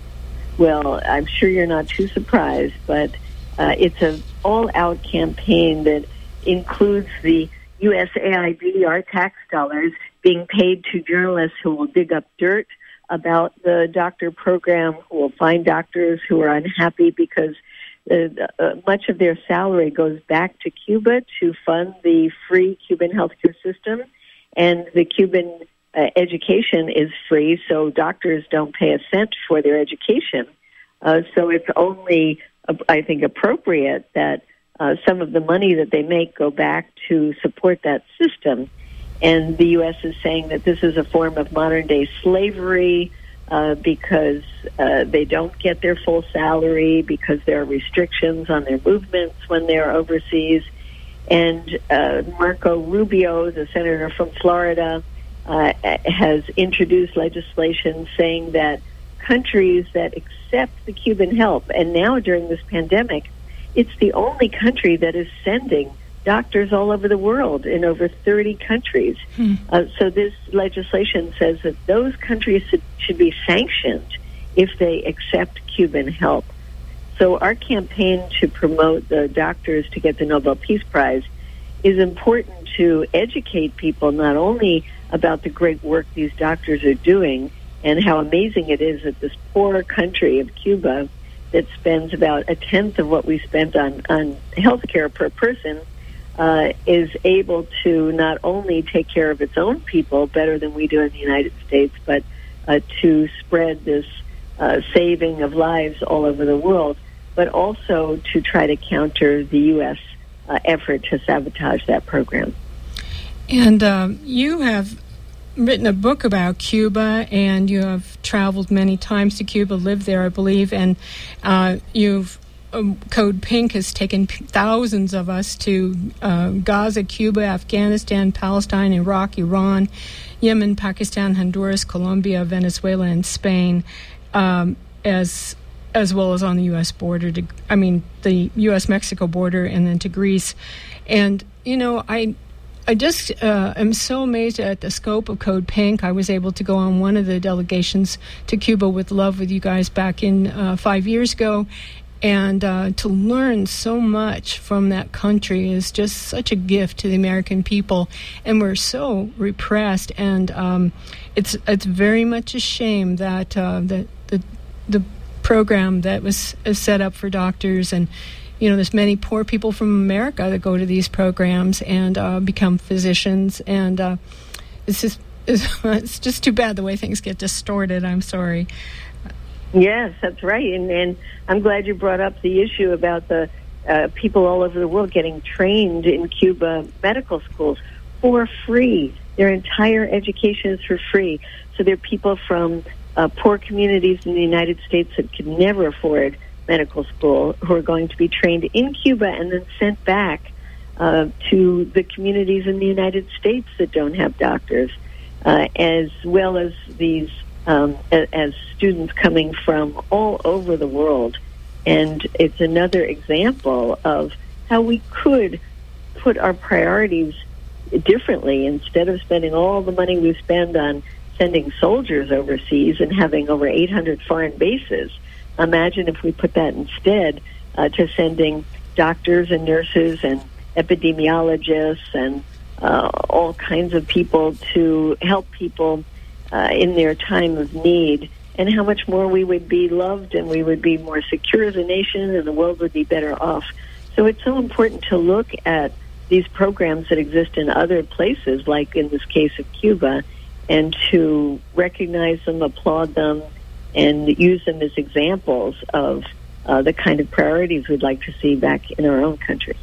Well, I'm sure you're not too surprised, but it's an all-out campaign that includes the USAID, our tax dollars, being paid to journalists who will dig up dirt about the doctor program, who will find doctors who are unhappy because much of their salary goes back to Cuba to fund the free Cuban healthcare system, and the Cuban education is free, so doctors don't pay a cent for their education. So it's only, I think, appropriate that some of the money that they make go back to support that system. And the U.S. is saying that this is a form of modern-day slavery because they don't get their full salary, because there are restrictions on their movements when they're overseas. And Marco Rubio, the senator from Florida, has introduced legislation saying that countries that accept the Cuban help, and now during this pandemic, it's the only country that is sending doctors all over the world in over 30 countries. So this legislation says that those countries should be sanctioned if they accept Cuban help. So our campaign to promote the doctors to get the Nobel Peace Prize is important to educate people not only about the great work these doctors are doing and how amazing it is that this poor country of Cuba that spends about a tenth of what we spent on health care per person is able to not only take care of its own people better than we do in the United States, but to spread this saving of lives all over the world, but also to try to counter the U.S. Effort to sabotage that program. And you have written a book about Cuba, and you have traveled many times to Cuba, lived there, I believe, and you've Code Pink has taken thousands of us to Gaza, Cuba, Afghanistan, Palestine, Iraq, Iran, Yemen, Pakistan, Honduras, Colombia, Venezuela, and Spain, as well as on the U.S. border, the U.S.-Mexico border, and then to Greece. And, I just am so amazed at the scope of Code Pink. I was able to go on one of the delegations to Cuba with Love with you guys back in 5 years ago, and to learn so much from that country is just such a gift to the American people. And we're so repressed, and it's very much a shame that the program that was set up for doctors, and there's many poor people from America that go to these programs and become physicians, and it's just too bad the way things get distorted. I'm sorry. Yes, that's right, and I'm glad you brought up the issue about the people all over the world getting trained in Cuba medical schools for free. Their entire education is for free. So there are people from poor communities in the United States that could never afford medical school who are going to be trained in Cuba and then sent back to the communities in the United States that don't have doctors, as well as these as students coming from all over the world. And it's another example of how we could put our priorities differently. Instead of spending all the money we spend on sending soldiers overseas and having over 800 foreign bases, imagine if we put that instead to sending doctors and nurses and epidemiologists and all kinds of people to help people in their time of need, and how much more we would be loved and we would be more secure as a nation and the world would be better off. So it's so important to look at these programs that exist in other places, like in this case of Cuba, and to recognize them, applaud them, and use them as examples of the kind of priorities we'd like to see back in our own country.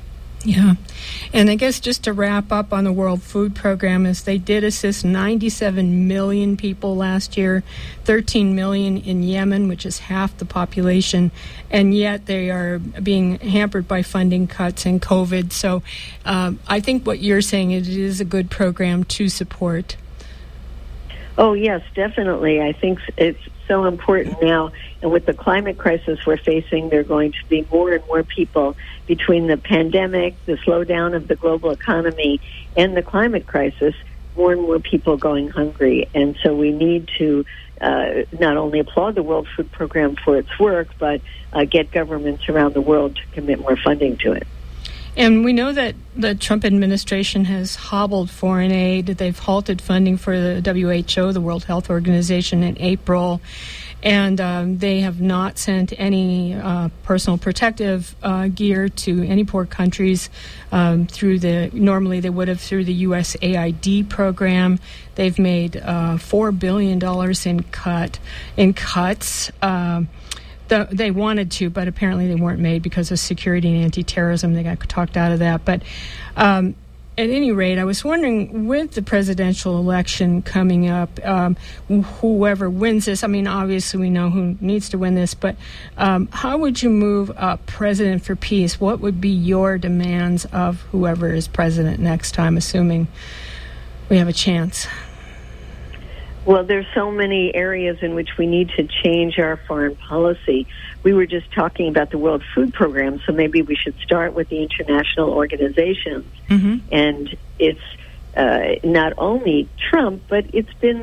Yeah. And I guess just to wrap up on the World Food Program is they did assist 97 million people last year, 13 million in Yemen, which is half the population, and yet they are being hampered by funding cuts and COVID. So I think what you're saying is it is a good program to support. Oh, yes, definitely. I think it's so important now. And with the climate crisis we're facing, there are going to be more and more people between the pandemic, the slowdown of the global economy, and the climate crisis, more and more people going hungry. And so we need to not only applaud the World Food Program for its work, but get governments around the world to commit more funding to it. And we know that the Trump administration has hobbled foreign aid. They've halted funding for the WHO, the World Health Organization, in April. And they have not sent any personal protective gear to any poor countries normally they would have through the USAID program. They've made $4 billion in cuts. They wanted to, but apparently they weren't made because of security and anti-terrorism. They got talked out of that. But at any rate, I was wondering, with the presidential election coming up, whoever wins this, I mean, obviously we know who needs to win this, but how would you move up President for Peace? What would be your demands of whoever is president next time, assuming we have a chance? Well, there's so many areas in which we need to change our foreign policy. We were just talking about the World Food Program, so maybe we should start with the international organizations. Mm-hmm. And it's not only Trump, but it's been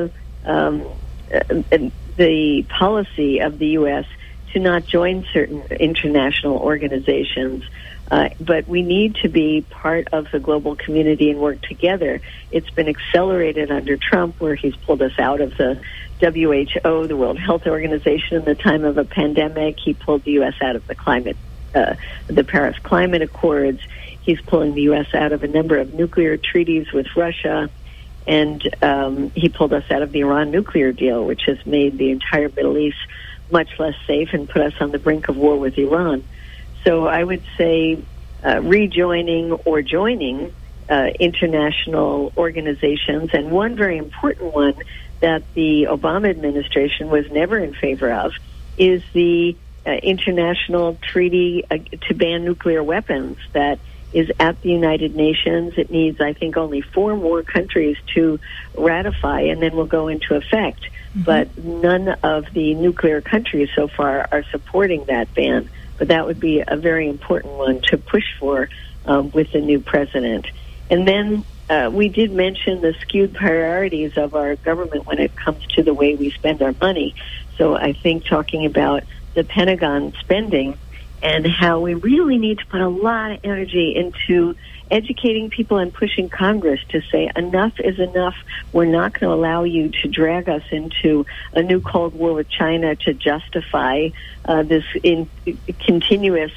the policy of the U.S. to not join certain international organizations. But we need to be part of the global community and work together. It's been accelerated under Trump, where he's pulled us out of the WHO, the World Health Organization, in the time of a pandemic. He pulled the U.S. out of the Paris Climate Accords. He's pulling the U.S. out of a number of nuclear treaties with Russia. And he pulled us out of the Iran nuclear deal, which has made the entire Middle East much less safe and put us on the brink of war with Iran. So I would say rejoining or joining international organizations, and one very important one that the Obama administration was never in favor of is the international treaty to ban nuclear weapons that is at the United Nations. It needs, I think, only 4 more countries to ratify, and then will go into effect. Mm-hmm. But none of the nuclear countries so far are supporting that ban. But that would be a very important one to push for with the new president. And then we did mention the skewed priorities of our government when it comes to the way we spend our money. So I think talking about the Pentagon spending and how we really need to put a lot of energy into educating people and pushing Congress to say enough is enough. We're not going to allow you to drag us into a new Cold War with China to justify this continuous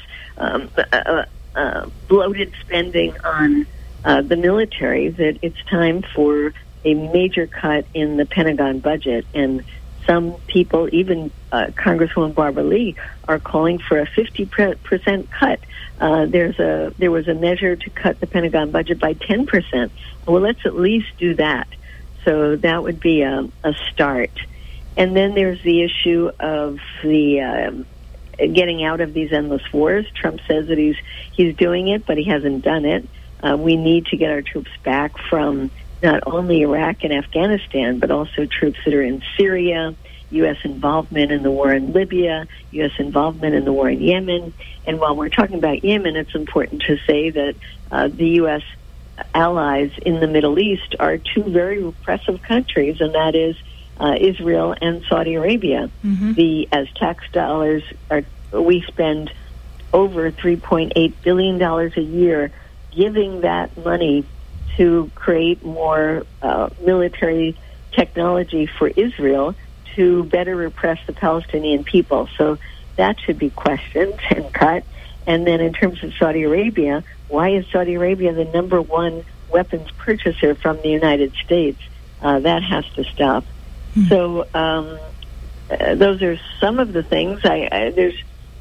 bloated spending on the military, that it's time for a major cut in the Pentagon budget. And some people, even Congresswoman Barbara Lee, are calling for a 50% cut. There was a measure to cut the Pentagon budget by 10%. Well, let's at least do that. So that would be a start. And then there's the issue of the getting out of these endless wars. Trump says that he's doing it, but he hasn't done it. We need to get our troops back from not only Iraq and Afghanistan, but also troops that are in Syria, U.S. involvement in the war in Libya, U.S. involvement in the war in Yemen. And while we're talking about Yemen, it's important to say that the U.S. allies in the Middle East are 2 very repressive countries, and that is Israel and Saudi Arabia. Mm-hmm. As tax dollars, we spend over $3.8 billion a year giving that money to create more military technology for Israel to better repress the Palestinian people. So that should be questioned and cut. And then in terms of Saudi Arabia, why is Saudi Arabia the number 1 weapons purchaser from the United States? That has to stop. Mm-hmm. So those are some of the things. There's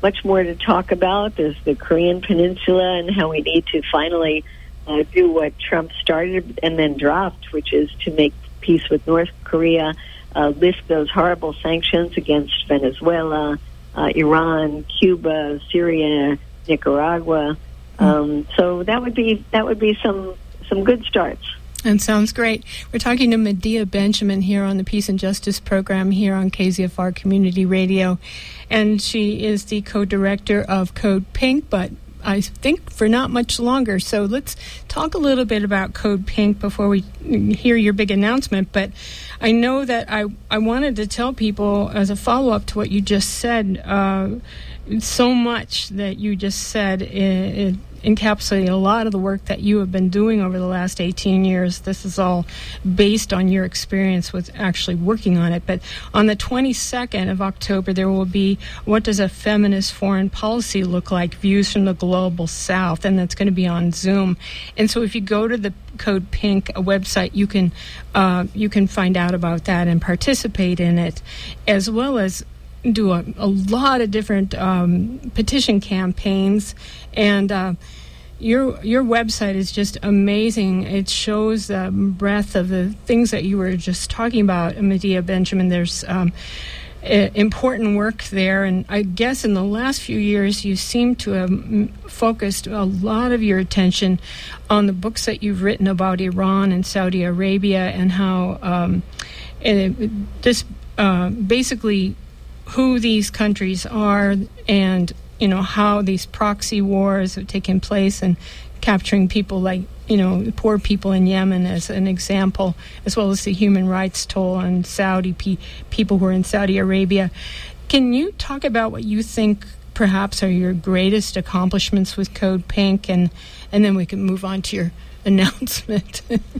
much more to talk about. There's the Korean Peninsula and how we need to finally do what Trump started and then dropped, which is to make peace with North Korea, lift those horrible sanctions against Venezuela, Iran, Cuba, Syria, Nicaragua. So that would be some good starts. And sounds great. We're talking to Medea Benjamin here on the Peace and Justice program here on KZFR Community Radio. And she is the co-director of Code Pink, but I think for not much longer. So let's talk a little bit about Code Pink before we hear your big announcement. But I know that I wanted to tell people as a follow-up to what you just said, so much that you just said it encapsulated a lot of the work that you have been doing over the last 18 years. This is all based on your experience with actually working on it. But on the 22nd of October, there will be What Does a Feminist Foreign Policy Look Like? Views from the Global South, and that's going to be on Zoom. And so if you go to the Code Pink website, you can find out about that and participate in it, as well as do a lot of different petition campaigns. And your website is just amazing. It shows the breadth of the things that you were just talking about, Medea Benjamin. There's important work there, and I guess in the last few years you seem to have focused a lot of your attention on the books that you've written about Iran and Saudi Arabia, and how basically who these countries are, and how these proxy wars have taken place, and capturing people like poor people in Yemen as an example, as well as the human rights toll on Saudi people who are in Saudi Arabia. Can you talk about what you think perhaps are your greatest accomplishments with Code Pink, and then we can move on to your announcement?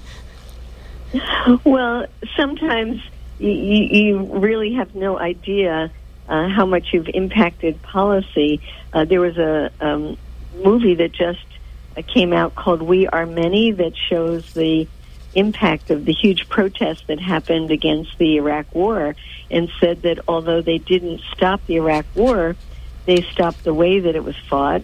Well, sometimes you really have no idea how much you've impacted policy. There was a movie that just came out called We Are Many that shows the impact of the huge protests that happened against the Iraq War, and said that although they didn't stop the Iraq War, they stopped the way that it was fought.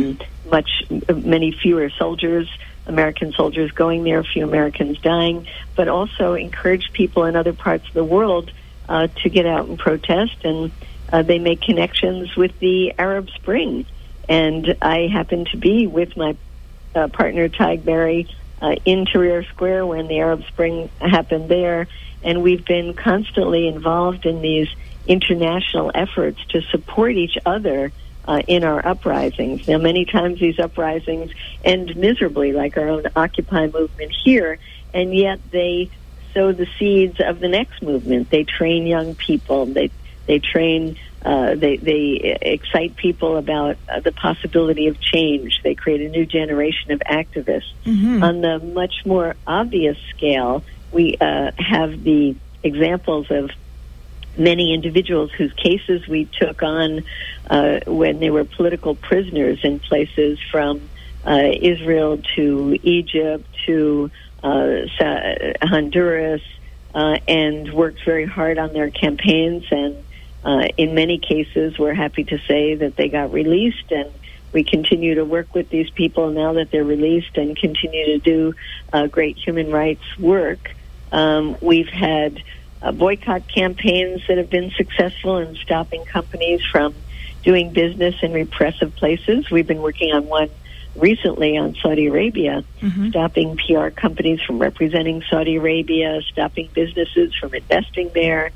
Many fewer soldiers, American soldiers going there, a few Americans dying, but also encouraged people in other parts of the world to get out and protest, and they make connections with the Arab Spring. And I happened to be with my partner, Tig Berry, in Tahrir Square when the Arab Spring happened there, and we've been constantly involved in these international efforts to support each other in our uprisings. Now, many times these uprisings end miserably, like our own Occupy movement here, and yet they sow the seeds of the next movement. They train young people. They train. They excite people about the possibility of change. They create a new generation of activists. Mm-hmm. On the much more obvious scale, we have the examples of many individuals whose cases we took on when they were political prisoners in places from Israel to Egypt to Honduras, and worked very hard on their campaigns. And in many cases, we're happy to say that they got released, and we continue to work with these people now that they're released and continue to do great human rights work. We've had boycott campaigns that have been successful in stopping companies from doing business in repressive places. We've been working on one recently on Saudi Arabia, stopping PR companies from representing Saudi Arabia, stopping businesses from investing there.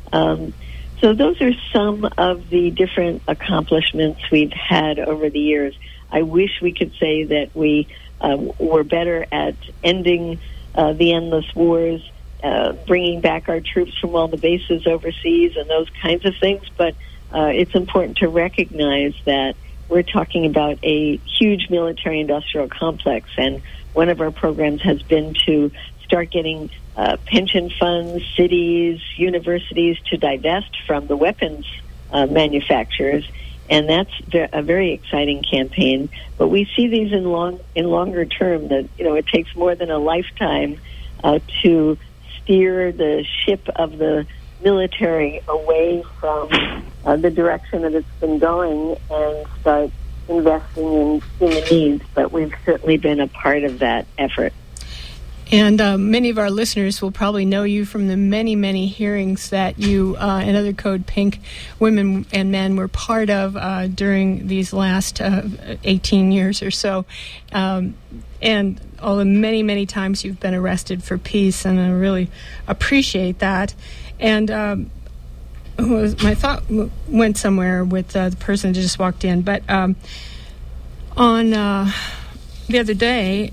So those are some of the different accomplishments we've had over the years. I wish we could say that we were better at ending the endless wars, bringing back our troops from all the bases overseas and those kinds of things, but it's important to recognize that we're talking about a huge military-industrial complex, and one of our programs has been to start getting pension funds, cities, universities to divest from the weapons manufacturers, and that's a very exciting campaign. But we see these in longer term that it takes more than a lifetime to steer the ship of the military away from the direction that it's been going and start investing in human needs. But we've certainly been a part of that effort. And many of our listeners will probably know you from the many, many hearings that you and other Code Pink women and men were part of during these last 18 years or so. And all the many, many times you've been arrested for peace, and I really appreciate that. And my thought went somewhere with the person that just walked in. But on the other day,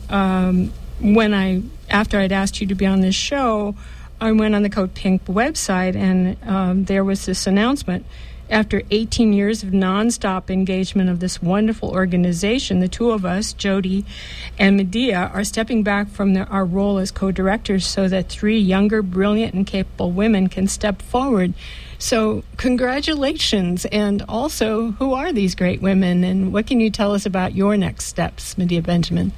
after I'd asked you to be on this show, I went on the Code Pink website, and there was this announcement. After 18 years of nonstop engagement of this wonderful organization, the two of us, Jody and Medea, are stepping back from our role as co-directors so that 3 younger, brilliant, and capable women can step forward. So congratulations. And also, who are these great women, and what can you tell us about your next steps, Medea Benjamin?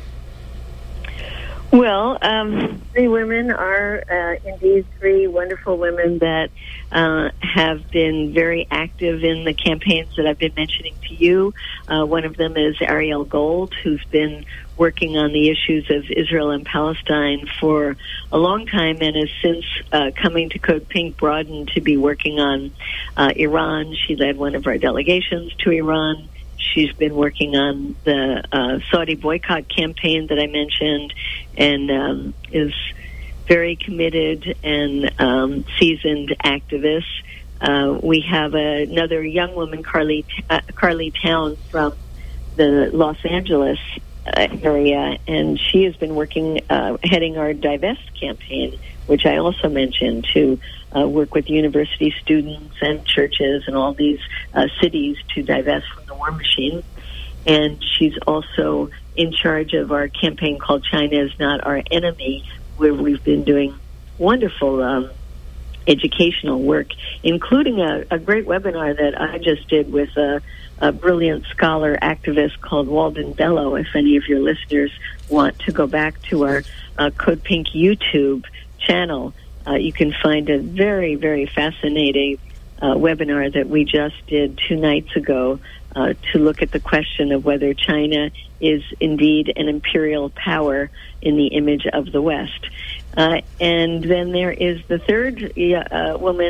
Well, 3 women are indeed 3 wonderful women that have been very active in the campaigns that I've been mentioning to you. One of them is Ariel Gold, who's been working on the issues of Israel and Palestine for a long time, and has since coming to Code Pink broadened to be working on Iran. She led one of our delegations to Iran. She's been working on the Saudi boycott campaign that I mentioned, and is very committed and seasoned activist. We have another young woman, Carly Town, from the Los Angeles area, and she has been working, heading our Divest campaign, which I also mentioned, to work with university students and churches and all these cities to divest from the war machine. And she's also in charge of our campaign called China is Not Our Enemy, where we've been doing wonderful educational work, including a great webinar that I just did with a brilliant scholar activist called Walden Bello. If any of your listeners want to go back to our Code Pink YouTube channel, you can find a very, very fascinating webinar that we just did 2 nights ago to look at the question of whether China is indeed an imperial power in the image of the West. And then there is the third woman,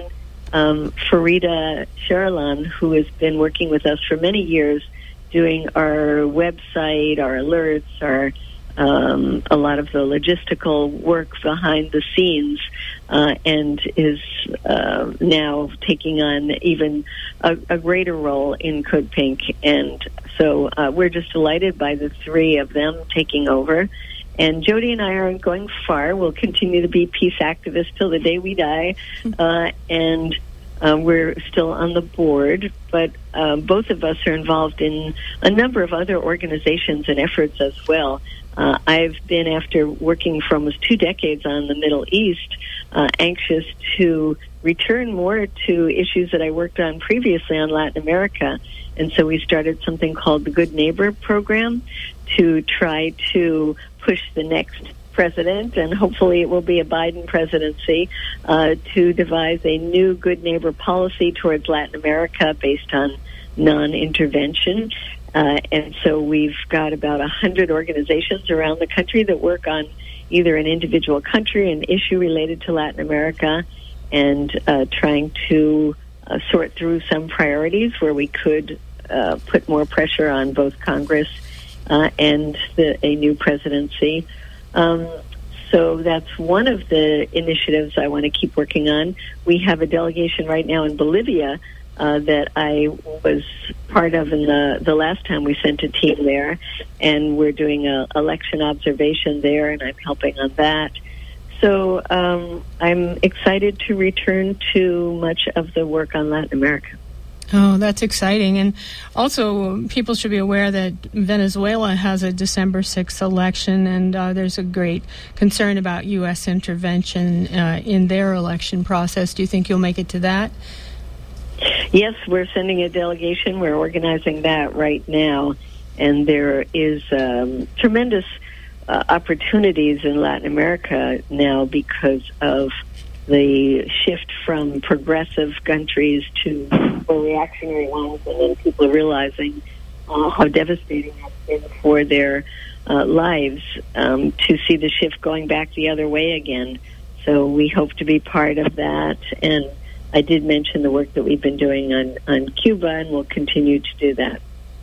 Farida Sharalan, who has been working with us for many years, doing our website, our alerts, a lot of the logistical work behind the scenes, and is now taking on even a greater role in Code Pink. And so we're just delighted by the 3 of them taking over. And Jody and I aren't going far. We'll continue to be peace activists till the day we die. And we're still on the board, but both of us are involved in a number of other organizations and efforts as well. I've been, after working for almost 2 decades on the Middle East, anxious to return more to issues that I worked on previously on Latin America. And so we started something called the Good Neighbor Program to try to push the next president, and hopefully it will be a Biden presidency, to devise a new good neighbor policy towards Latin America based on non-intervention. And so we've got about 100 organizations around the country that work on either an individual country, an issue related to Latin America, and trying to sort through some priorities where we could put more pressure on both Congress and a new presidency. So that's one of the initiatives I want to keep working on. We have a delegation right now in Bolivia that I was part of in the last time we sent a team there, and we're doing an election observation there, and I'm helping on that. So I'm excited to return to much of the work on Latin America. Oh, that's exciting. And also, people should be aware that Venezuela has a December 6th election, and there's a great concern about U.S. intervention in their election process. Do you think you'll make it to that? Yes, we're sending a delegation. We're organizing that right now. And there is tremendous opportunities in Latin America now because of the shift from progressive countries to more reactionary ones, and then people realizing how devastating that's been for their lives, to see the shift going back the other way again. So we hope to be part of that. And I did mention the work that we've been doing on Cuba, and we'll continue to do that.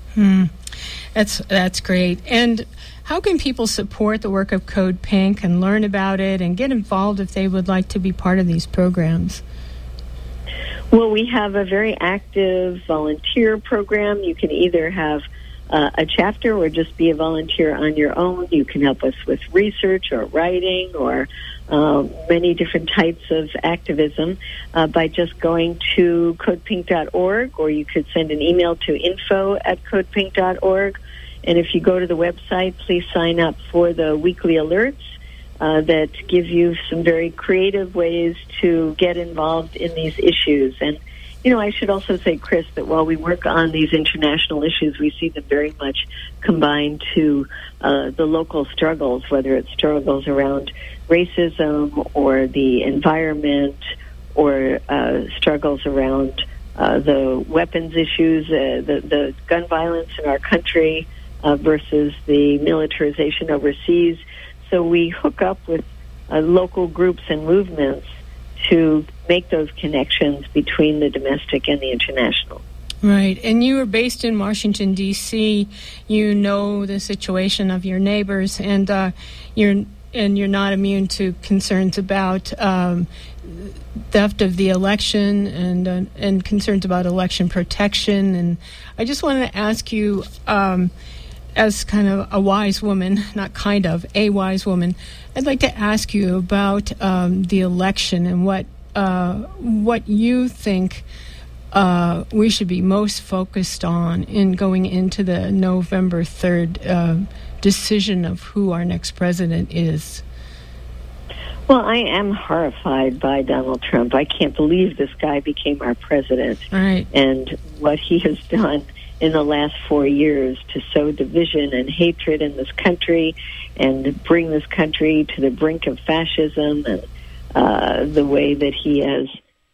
That's great. And how can people support the work of Code Pink and learn about it and get involved if they would like to be part of these programs? Well, we have a very active volunteer program. You can either have a chapter or just be a volunteer on your own. You can help us with research or writing or many different types of activism by just going to codepink.org, or you could send an email to info@codepink.org. And if you go to the website, please sign up for the weekly alerts that give you some very creative ways to get involved in these issues. And, you know, I should also say, Chris, that while we work on these international issues, we see them very much combined to the local struggles, whether it's struggles around racism or the environment or struggles around the weapons issues, the gun violence in our country versus the militarization overseas. So we hook up with local groups and movements to make those connections between the domestic and the international. Right. And you are based in Washington, D.C. You know the situation of your neighbors, and you're not immune to concerns about theft of the election and concerns about election protection. And I just wanted to ask you, as kind of a wise woman, not kind of, a wise woman, I'd like to ask you about the election and what you think we should be most focused on in going into the November 3rd decision of who our next president is. Well, I am horrified by Donald Trump. I can't believe this guy became our president. Right. And what he has done in the last 4 years to sow division and hatred in this country and bring this country to the brink of fascism, and the way that he has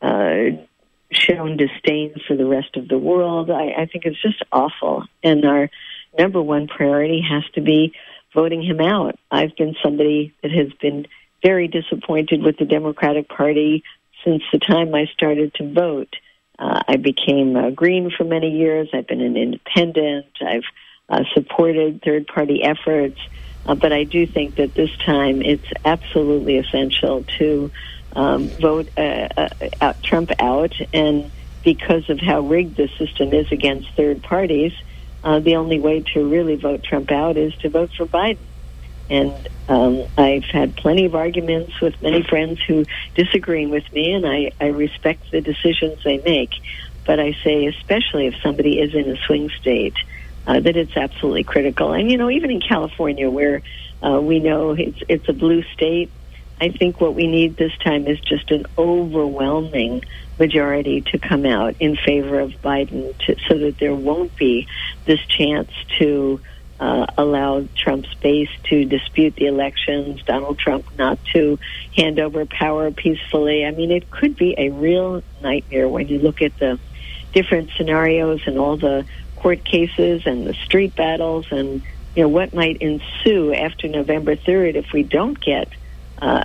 shown disdain for the rest of the world, I think it's just awful. And our number one priority has to be voting him out. I've been somebody that has been very disappointed with the Democratic Party since the time I started to vote. I became green for many years. I've been an independent. I've supported third-party efforts. But I do think that this time it's absolutely essential to vote Trump out. And because of how rigged the system is against third parties, the only way to really vote Trump out is to vote for Biden. And I've had plenty of arguments with many friends who disagree with me, and I respect the decisions they make. But I say, especially if somebody is in a swing state, that it's absolutely critical. And, you know, even in California, where we know it's a blue state, I think what we need this time is just an overwhelming majority to come out in favor of Biden, so that there won't be this chance to allow Trump's base to dispute the elections, Donald Trump not to hand over power peacefully. I mean, it could be a real nightmare when you look at the different scenarios and all the court cases and the street battles and, you know, what might ensue after November 3rd if we don't get a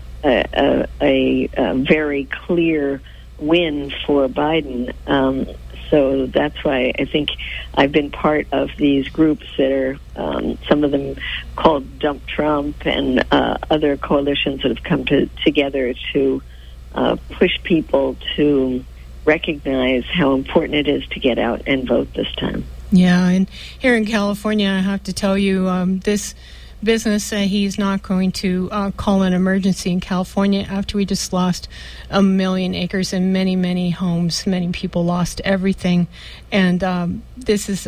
very clear win for Biden. So that's why I think I've been part of these groups that are, some of them called Dump Trump, and other coalitions that have come together to push people to recognize how important it is to get out and vote this time. Yeah, and here in California, I have to tell you, this business, he's not going to call an emergency in California after we just lost 1 million acres and many, many homes. Many people lost everything, and this is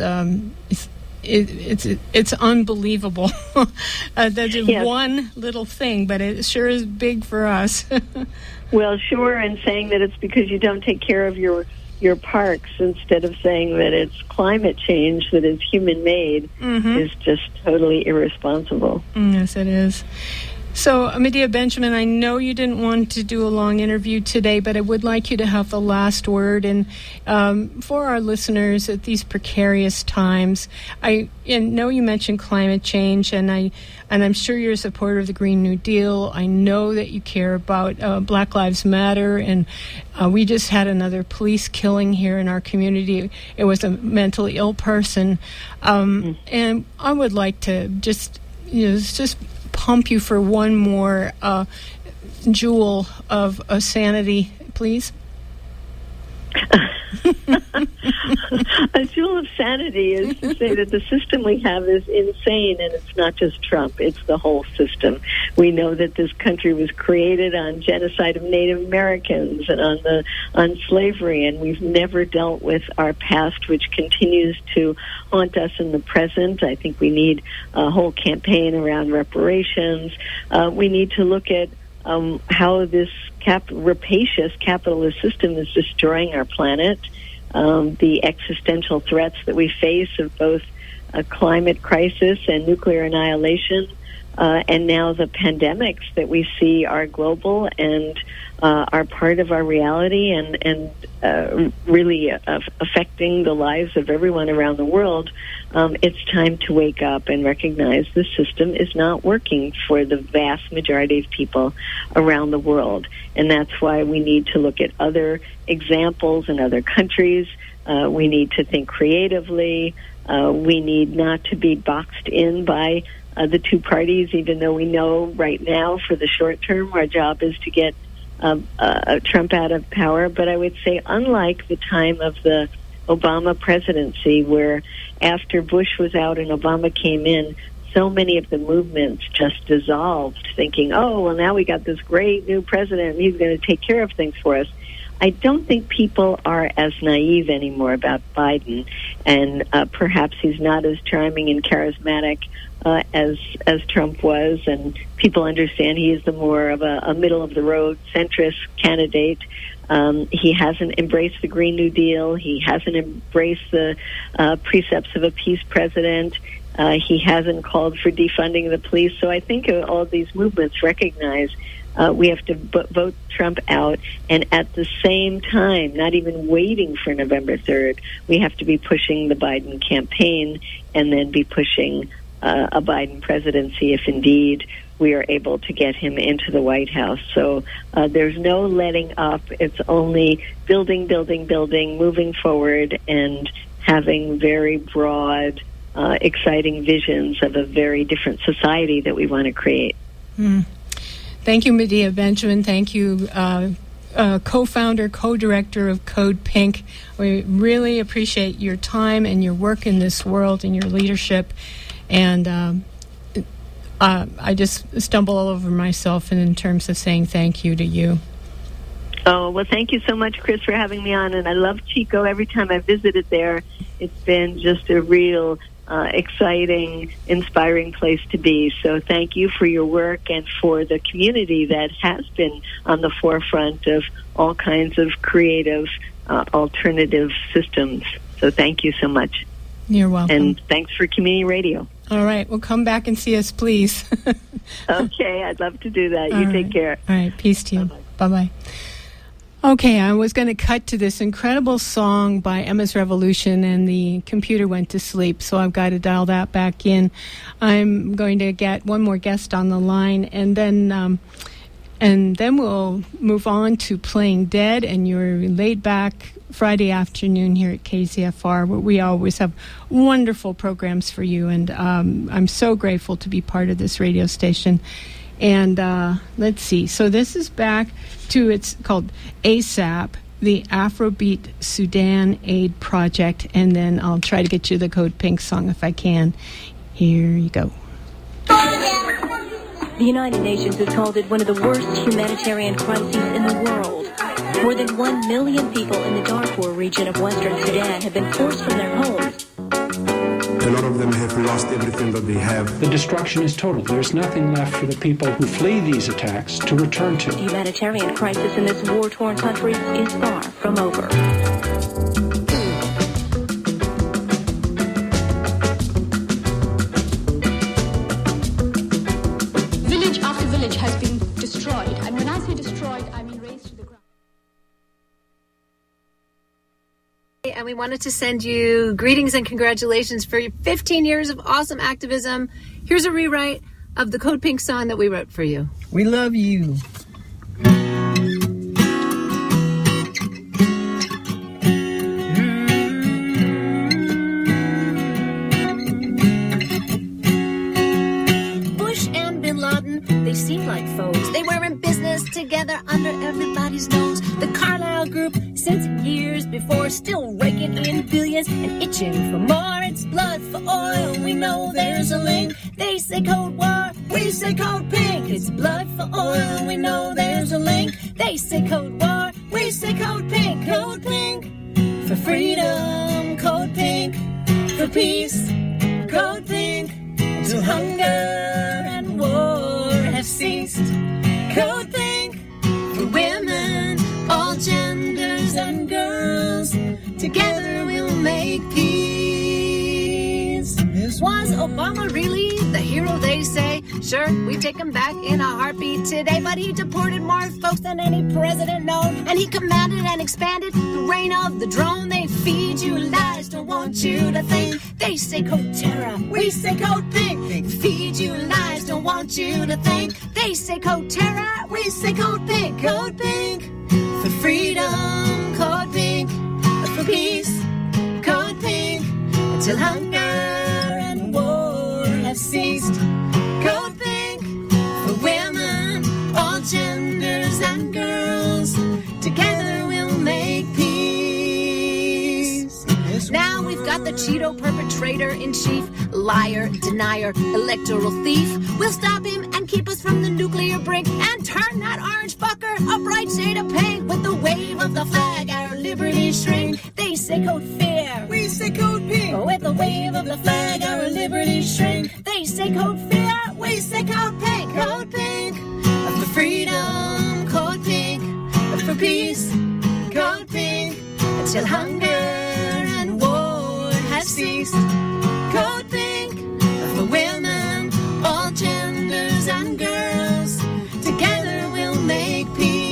it's unbelievable. That's just one little thing, but it sure is big for us. Well, sure, and saying that it's because you don't take care of your parks instead of saying that it's climate change that is human-made is just totally irresponsible. Yes, it is. So, Medea Benjamin, I know you didn't want to do a long interview today, but I would like you to have the last word. And for our listeners at these precarious times, I know you mentioned climate change, and I'm sure you're a supporter of the Green New Deal. I know that you care about Black Lives Matter, and we just had another police killing here in our community. It was a mentally ill person, and I would like to just pump you for one more jewel of sanity, please. A jewel of sanity is to say that the system we have is insane, and it's not just Trump, it's the whole system. We know that this country was created on genocide of Native Americans and on slavery, and we've never dealt with our past, which continues to haunt us in the present. I think we need a whole campaign around reparations. We need to look at how this rapacious capitalist system is destroying our planet, the existential threats that we face of both a climate crisis and nuclear annihilation, and now the pandemics that we see are global and are part of our reality and really affecting the lives of everyone around the world. It's time to wake up and recognize the system is not working for the vast majority of people around the world. And that's why we need to look at other examples in other countries. We need to think creatively. We need not to be boxed in by the two parties, even though we know right now for the short term our job is to get Trump out of power. But I would say, unlike the time of the Obama presidency, where after Bush was out and Obama came in, so many of the movements just dissolved, thinking, oh, well, now we got this great new president and he's going to take care of things for us. I don't think people are as naive anymore about Biden, and perhaps he's not as charming and charismatic as Trump was, and people understand he is the more of a middle-of-the-road centrist candidate. He hasn't embraced the Green New Deal. He hasn't embraced the precepts of a peace president. He hasn't called for defunding the police. So I think all of these movements recognize we have to vote Trump out, and at the same time, not even waiting for November 3rd, we have to be pushing the Biden campaign and then be pushing a Biden presidency if indeed we are able to get him into the White House. So there's no letting up. It's only building, moving forward, and having very broad, exciting visions of a very different society that we want to create. Thank you, Medea Benjamin. Thank you, co-founder, co-director of Code Pink. We really appreciate your time and your work in this world and your leadership. And I just stumble all over myself in terms of saying thank you to you. Oh, well, thank you so much, Chris, for having me on. And I love Chico. Every time I visited there, it's been just a real exciting, inspiring place to be. So thank you for your work and for the community that has been on the forefront of all kinds of creative alternative systems. So thank you so much. You're welcome. And thanks for community radio. All right. Well, come back and see us, please. Okay. I'd love to do that. You take care. All right. Peace to you. Bye-bye. Okay, I was going to cut to this incredible song by Emma's Revolution, and the computer went to sleep, so I've got to dial that back in. I'm going to get one more guest on the line, and then we'll move on to Playing Dead and your laid-back Friday afternoon here at KZFR, where we always have wonderful programs for you, and I'm so grateful to be part of this radio station. And let's see. So this is back to, it's called ASAP, the Afrobeat Sudan Aid Project. And then I'll try to get you the Code Pink song if I can. Here you go. The United Nations has called it one of the worst humanitarian crises in the world. More than 1 million people in the Darfur region of Western Sudan have been forced from their homes. A lot of them have lost everything that they have. The destruction is total. There's nothing left for the people who flee these attacks to return to. The humanitarian crisis in this war-torn country is far from over. Village after village and we wanted to send you greetings and congratulations for your 15 years of awesome activism. Here's a rewrite of the Code Pink song that we wrote for you. We love you. Bush and Bin Laden, they seem like foes. They were in business together under everybody's nose. The Carlyle Group, since years before, still raking in billions and itching for more. It's blood for oil, we know there's a link. They say Cold War, we say Code Pink. It's blood for oil, we know there's a link. They say Cold War, we say Code Pink. Code Pink for freedom, Code Pink for peace, Code Pink until hunger and war have ceased. Code Pink for women, all genders and girls. Together we'll make peace. Was Obama really the hero they say? Sure, we take him back in a heartbeat today, but he deported more folks than any president known, and he commanded and expanded the reign of the drone. They feed you lies, don't want you to think. They say Code Terra, we say Code Pink. They feed you lies, don't want you to think. They say Code Terra, we say Code Pink. Code Pink for freedom, Code Pink for peace, Code Pink until hunger and war have ceased. Code Pink for women, all genders and girls. Together we'll make peace. Now we've got the Cheeto perpetrator in chief, liar, denier, electoral thief. We'll stop him and keep us from the nuclear brink and turn that orange fucker a bright shade of pink. With the wave of the flag, our liberties shrink. They say Code Fear, we say Code Pink. With the wave of the flag, our liberties shrink. They say Code Fear, we say Code Pink. Code Pink for freedom, Code Pink for peace, Code Pink until hunger and war have ceased. Code Pink for women, all genders and girls. Together we'll make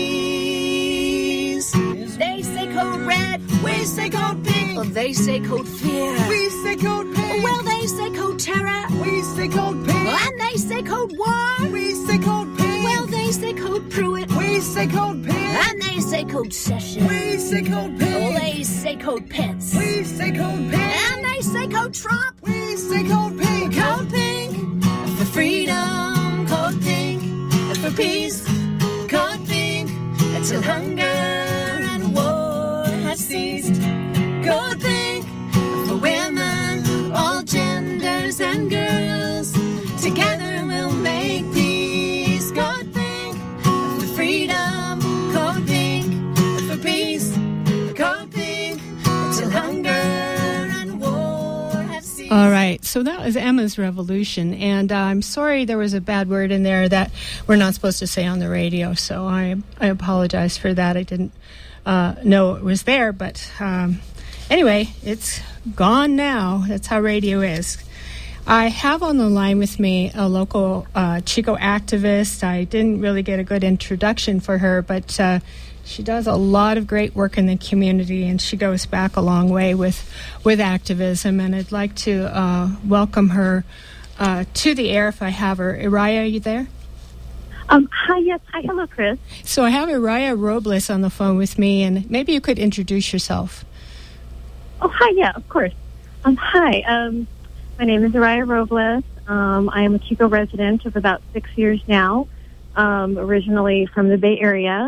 peace. They say Code Red, we say Code Pink. Well, they say Code Fear, we say Code Pink. Well, they say Code Terror, we say Code Pink. And they say Code War, we say Code Pink. Well, they say Code Pruitt, we say Code Pink. And they say Code Session, we say Code Pink. Well, they say Code Pence, we say Code Pink. And they say Code Trump, we say Code Pink. Code Pink for freedom, Code Pink for peace, Code Pink until hunger and war have ceased. Code Pink for women, all genders and girls. Together we'll make peace. Code Pink for freedom, Code Pink for peace, Code Pink until hunger and war have ceased. All right, so that was Emma's Revolution, and I'm sorry there was a bad word in there that we're not supposed to say on the radio, so I apologize for that. I didn't know it was there, but anyway, it's gone now. That's how radio is. I have on the line with me a local Chico activist. I didn't really get a good introduction for her, but she does a lot of great work in the community, and she goes back a long way with activism, and I'd like to welcome her to the air if I have her. Iraya, are you there? Hi, yes. Hi, hello, Chris. So I have Iraya Robles on the phone with me, and maybe you could introduce yourself. Oh, hi, yeah, of course. Hi, my name is Iraya Robles. I am a Chico resident of about 6 years now, originally from the Bay Area.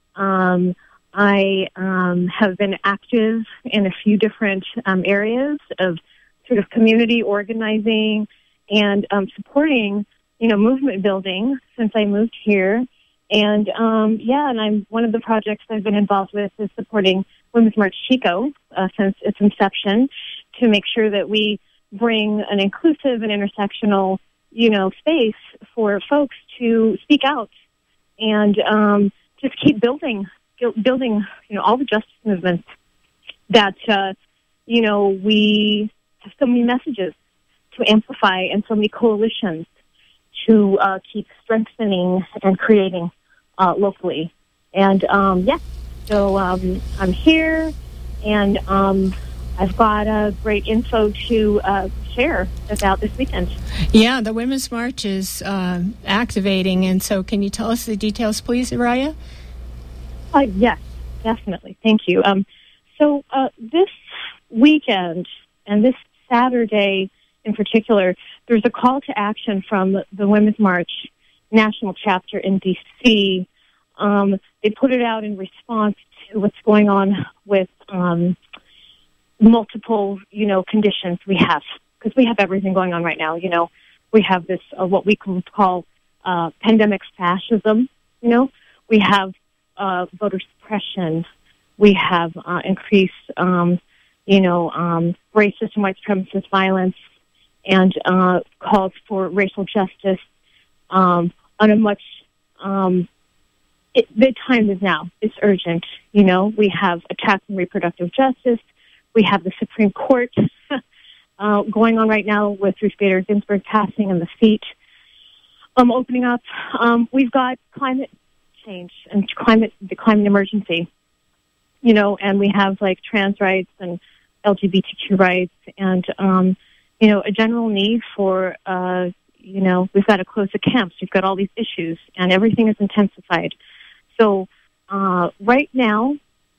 I have been active in a few different areas of sort of community organizing and supporting, movement building since I moved here. And, and I'm one of the projects I've been involved with is supporting Women's March Chico since its inception to make sure that we bring an inclusive and intersectional, space for folks to speak out and just keep building, all the justice movements that, we have so many messages to amplify and so many coalitions to keep strengthening and creating locally. And, so I'm here and I've got great info to share about this weekend. Yeah, the Women's March is activating, and so can you tell us the details, please, Araya? Yes, definitely. Thank you. So this weekend and this Saturday in particular, there's a call to action from the Women's March National Chapter in D.C. They put it out in response to what's going on with multiple, conditions we have, because we have everything going on right now. We have this, what we can call pandemic fascism. We have voter suppression. We have increased, racist and white supremacist violence, and calls for racial justice on a much. The time is now. It's urgent. We have attacks on reproductive justice. We have the Supreme Court going on right now with Ruth Bader Ginsburg passing and the seat opening up. We've got climate change and the climate emergency, and we have like trans rights and LGBTQ rights and, a general need for, we've got to close the camps. We've got all these issues and everything is intensified. So right now,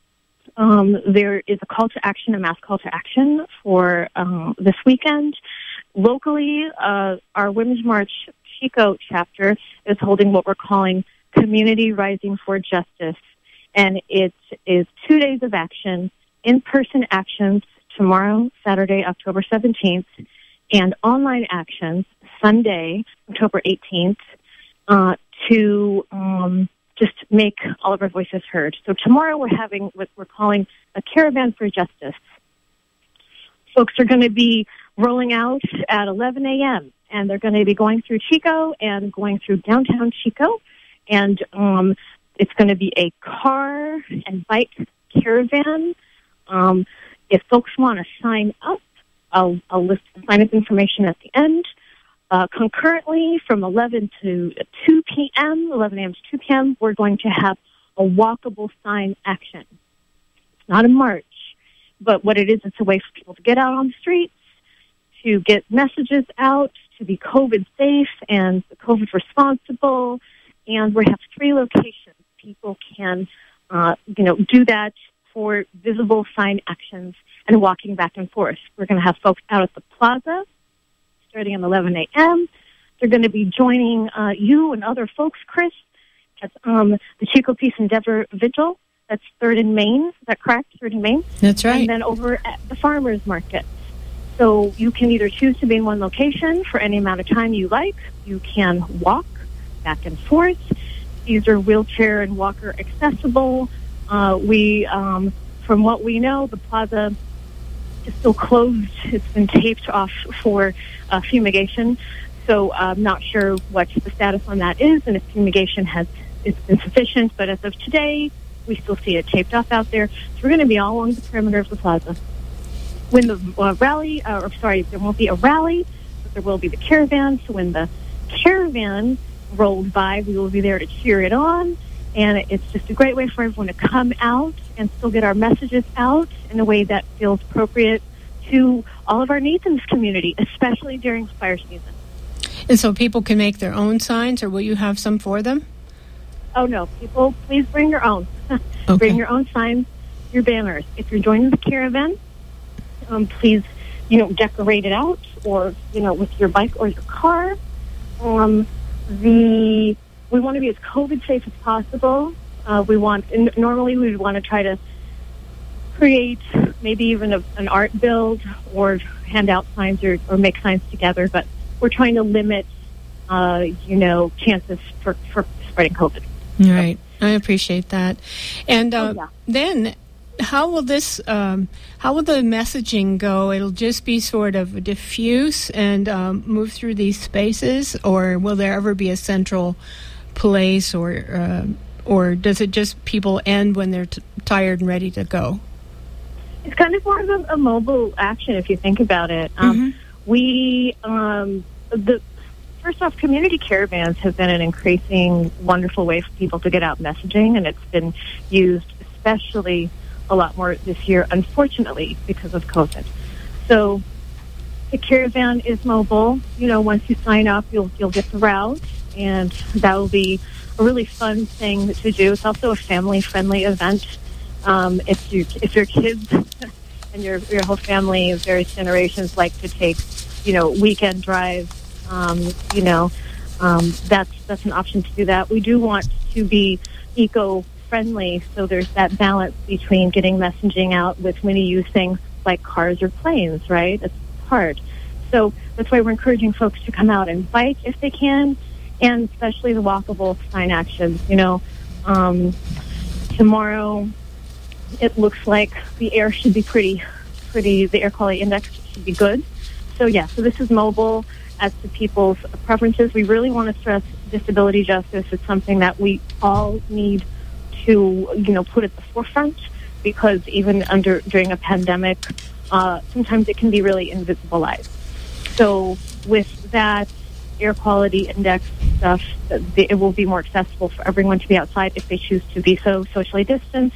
there is a call to action, a mass call to action for this weekend. Locally, our Women's March Chico chapter is holding what we're calling Community Rising for Justice. And it is 2 days of action, in-person actions tomorrow, Saturday, October 17th, and online actions Sunday, October 18th, to just make all of our voices heard. So tomorrow we're having what we're calling a Caravan for Justice. Folks are going to be rolling out at 11 a.m., and they're going to be going through Chico and going through downtown Chico. And it's going to be a car and bike caravan. If folks want to sign up, I'll list the sign-up information at the end. Concurrently, from 11 to 2 p.m., 11 a.m. to 2 p.m., we're going to have a walkable sign action. It's not a march, but what it is, it's a way for people to get out on the streets, to get messages out, to be COVID safe and COVID responsible. And we have 3 locations. People can, do that for visible sign actions and walking back and forth. We're going to have folks out at the plaza starting at 11 a.m. They're going to be joining you and other folks, Chris, at the Chico Peace Endeavor Vigil. That's 3rd and Main. Is that correct? 3rd and Main? That's right. And then over at the Farmers Market. So you can either choose to be in one location for any amount of time you like. You can walk back and forth. These are wheelchair and walker accessible. From what we know, the plaza is still closed. It's been taped off for fumigation. So I'm not sure what the status on that is and if fumigation it's been sufficient. But as of today, we still see it taped off out there. So we're going to be all along the perimeter of the plaza. When the rally, there won't be a rally, but there will be the caravan. So when the caravan rolls by, we will be there to cheer it on. And it's just a great way for everyone to come out and still get our messages out in a way that feels appropriate to all of our needs in this community, especially during fire season. And so people can make their own signs, or will you have some for them? Oh, no. People, please bring your own. Okay. Bring your own signs, your banners. If you're joining the caravan, please, decorate it out or, with your bike or your car. We want to be as COVID safe as possible. Normally we would want to try to create maybe even an art build or hand out signs or make signs together, but we're trying to limit, chances for spreading COVID. Right. I appreciate that. And then how will the messaging go? It'll just be sort of diffuse and move through these spaces, or will there ever be a central place, or does it just people end when they're tired and ready to go? It's kind of more of a mobile action if you think about it. First off, community caravans have been an increasing wonderful way for people to get out messaging, and it's been used especially a lot more this year, unfortunately, because of COVID. So the caravan is mobile. Once you sign up, you'll get the route, and that will be a really fun thing to do. It's also a family-friendly event. If your kids and your whole family of various generations like to take, weekend drives, that's an option to do that. We do want to be eco-friendly, so there's that balance between getting messaging out with when you use things like cars or planes, right? It's hard. So that's why we're encouraging folks to come out and bike if they can, and especially the walkable sign actions. Tomorrow it looks like the air should be pretty, the air quality index should be good. So this is mobile. As to people's preferences, we really want to stress disability justice. It's something that we all need to, put at the forefront, because even during a pandemic, sometimes it can be really invisibilized. So with that air quality index stuff, it will be more accessible for everyone to be outside if they choose to be so socially distanced.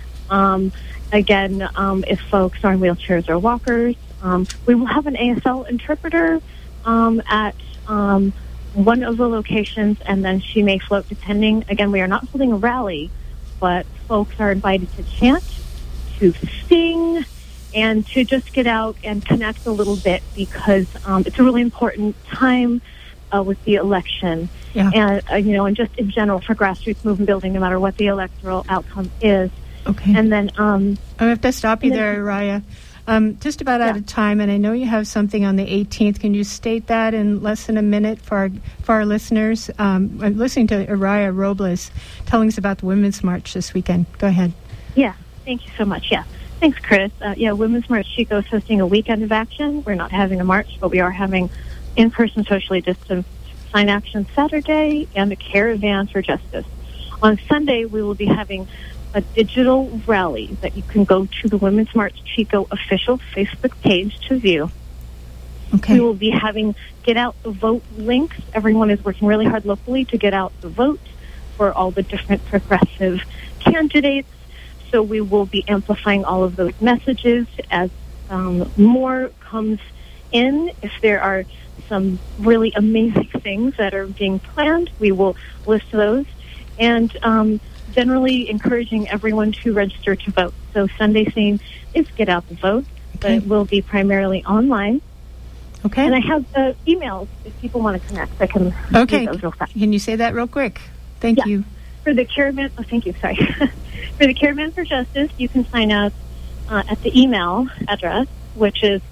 If folks are in wheelchairs or walkers, we will have an ASL interpreter at one of the locations, and then she may float depending. Again, we are not holding a rally, but folks are invited to chant, to sing, and to just get out and connect a little bit, because it's a really important time with the election. Yeah. And just in general for grassroots movement building, no matter what the electoral outcome is. Okay. And then I have to stop you there, Araya. Just about out of time, and I know you have something on the 18th. Can you state that in less than a minute for our listeners? I'm listening to Araya Robles telling us about the Women's March this weekend. Go ahead. Yeah, thank you so much. Yeah, thanks, Chris. Women's March Chico is hosting a weekend of action. We're not having a march, but we are having in-person socially distanced sign action Saturday and a caravan for justice. On Sunday, we will be having a digital rally that you can go to the Women's March Chico official Facebook page to view. Okay. We will be having get out the vote links. Everyone is working really hard locally to get out the vote for all the different progressive candidates. So we will be amplifying all of those messages as more comes in. If there are some really amazing things that are being planned, we will list those. And generally encouraging everyone to register to vote. So Sunday theme is get out the vote, but it will be primarily online. Okay. And I have emails if people want to connect. I can do those real fast. Can you say that real quick? Thank you. For the caravan, thank you, sorry. For the Caravan for Justice, you can sign up at the email address, which is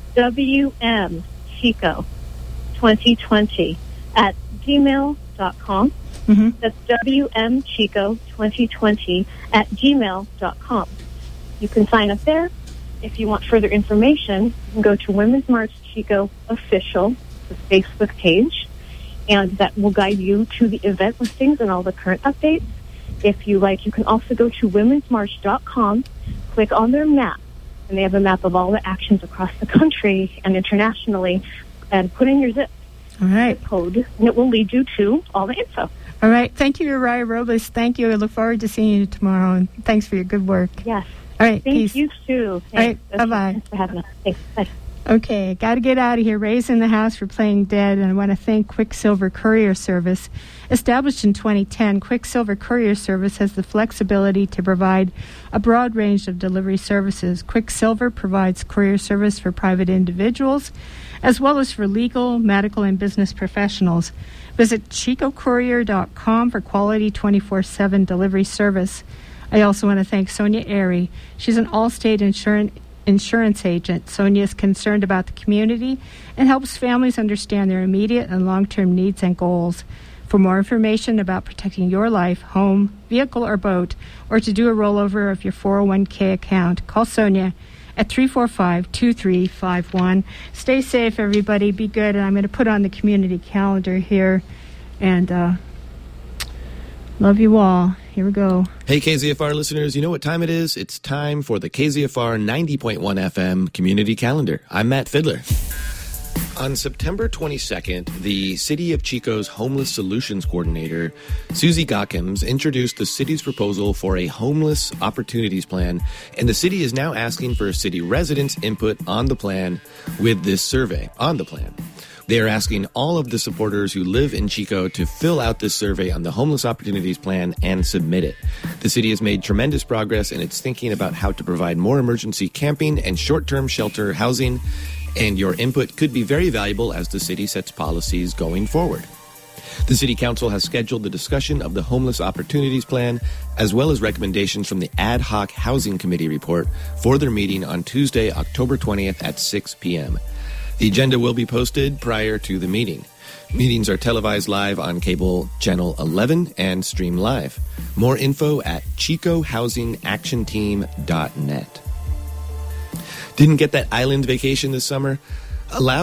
wmchico2020@gmail.com. Mm-hmm. That's wmchico2020@gmail.com. You can sign up there. If you want further information, you can go to Women's March Chico Official, the Facebook page, and that will guide you to the event listings and all the current updates. If you like, you can also go to womensmarch.com, click on their map, and they have a map of all the actions across the country and internationally, and put in your zip code, and it will lead you to all the info. All right. Thank you, Araya Robles. Thank you. I look forward to seeing you tomorrow, and thanks for your good work. Yes. All right. Thank peace. you, too. Thanks. All right. Bye-bye. Thanks for having us. Thanks. Bye. Okay, got to get out of here. Ray's in the house for playing dead, and I want to thank Quicksilver Courier Service. Established in 2010, Quicksilver Courier Service has the flexibility to provide a broad range of delivery services. Quicksilver provides courier service for private individuals, as well as for legal, medical, and business professionals. Visit chicocourier.com for quality 24/7 delivery service. I also want to thank Sonia Airy. She's an Allstate insurance agent. Sonia is concerned about the community and helps families understand their immediate and long-term needs and goals. For more information about protecting your life, home, vehicle, or boat, or to do a rollover of your 401k account, call Sonia at 345-2351. Stay safe, everybody. Be good. And I'm going to put on the community calendar here. And love you all. Here we go. Hey, KZFR listeners, you know what time it is? It's time for the KZFR 90.1 FM Community Calendar. I'm Matt Fiddler. On September 22nd, the City of Chico's Homeless Solutions Coordinator, Susie Gawkins, introduced the city's proposal for a homeless opportunities plan, and the city is now asking for city residents' input on the plan with this survey on the plan. They are asking all of the supporters who live in Chico to fill out this survey on the Homeless Opportunities Plan and submit it. The city has made tremendous progress in its thinking about how to provide more emergency camping and short-term shelter housing, and your input could be very valuable as the city sets policies going forward. The City Council has scheduled the discussion of the Homeless Opportunities Plan, as well as recommendations from the Ad Hoc Housing Committee report for their meeting on Tuesday, October 20th at 6 p.m. The agenda will be posted prior to the meeting. Meetings are televised live on cable channel 11 and stream live. More info at chicohousingactionteam.net. Didn't get that island vacation this summer? Allow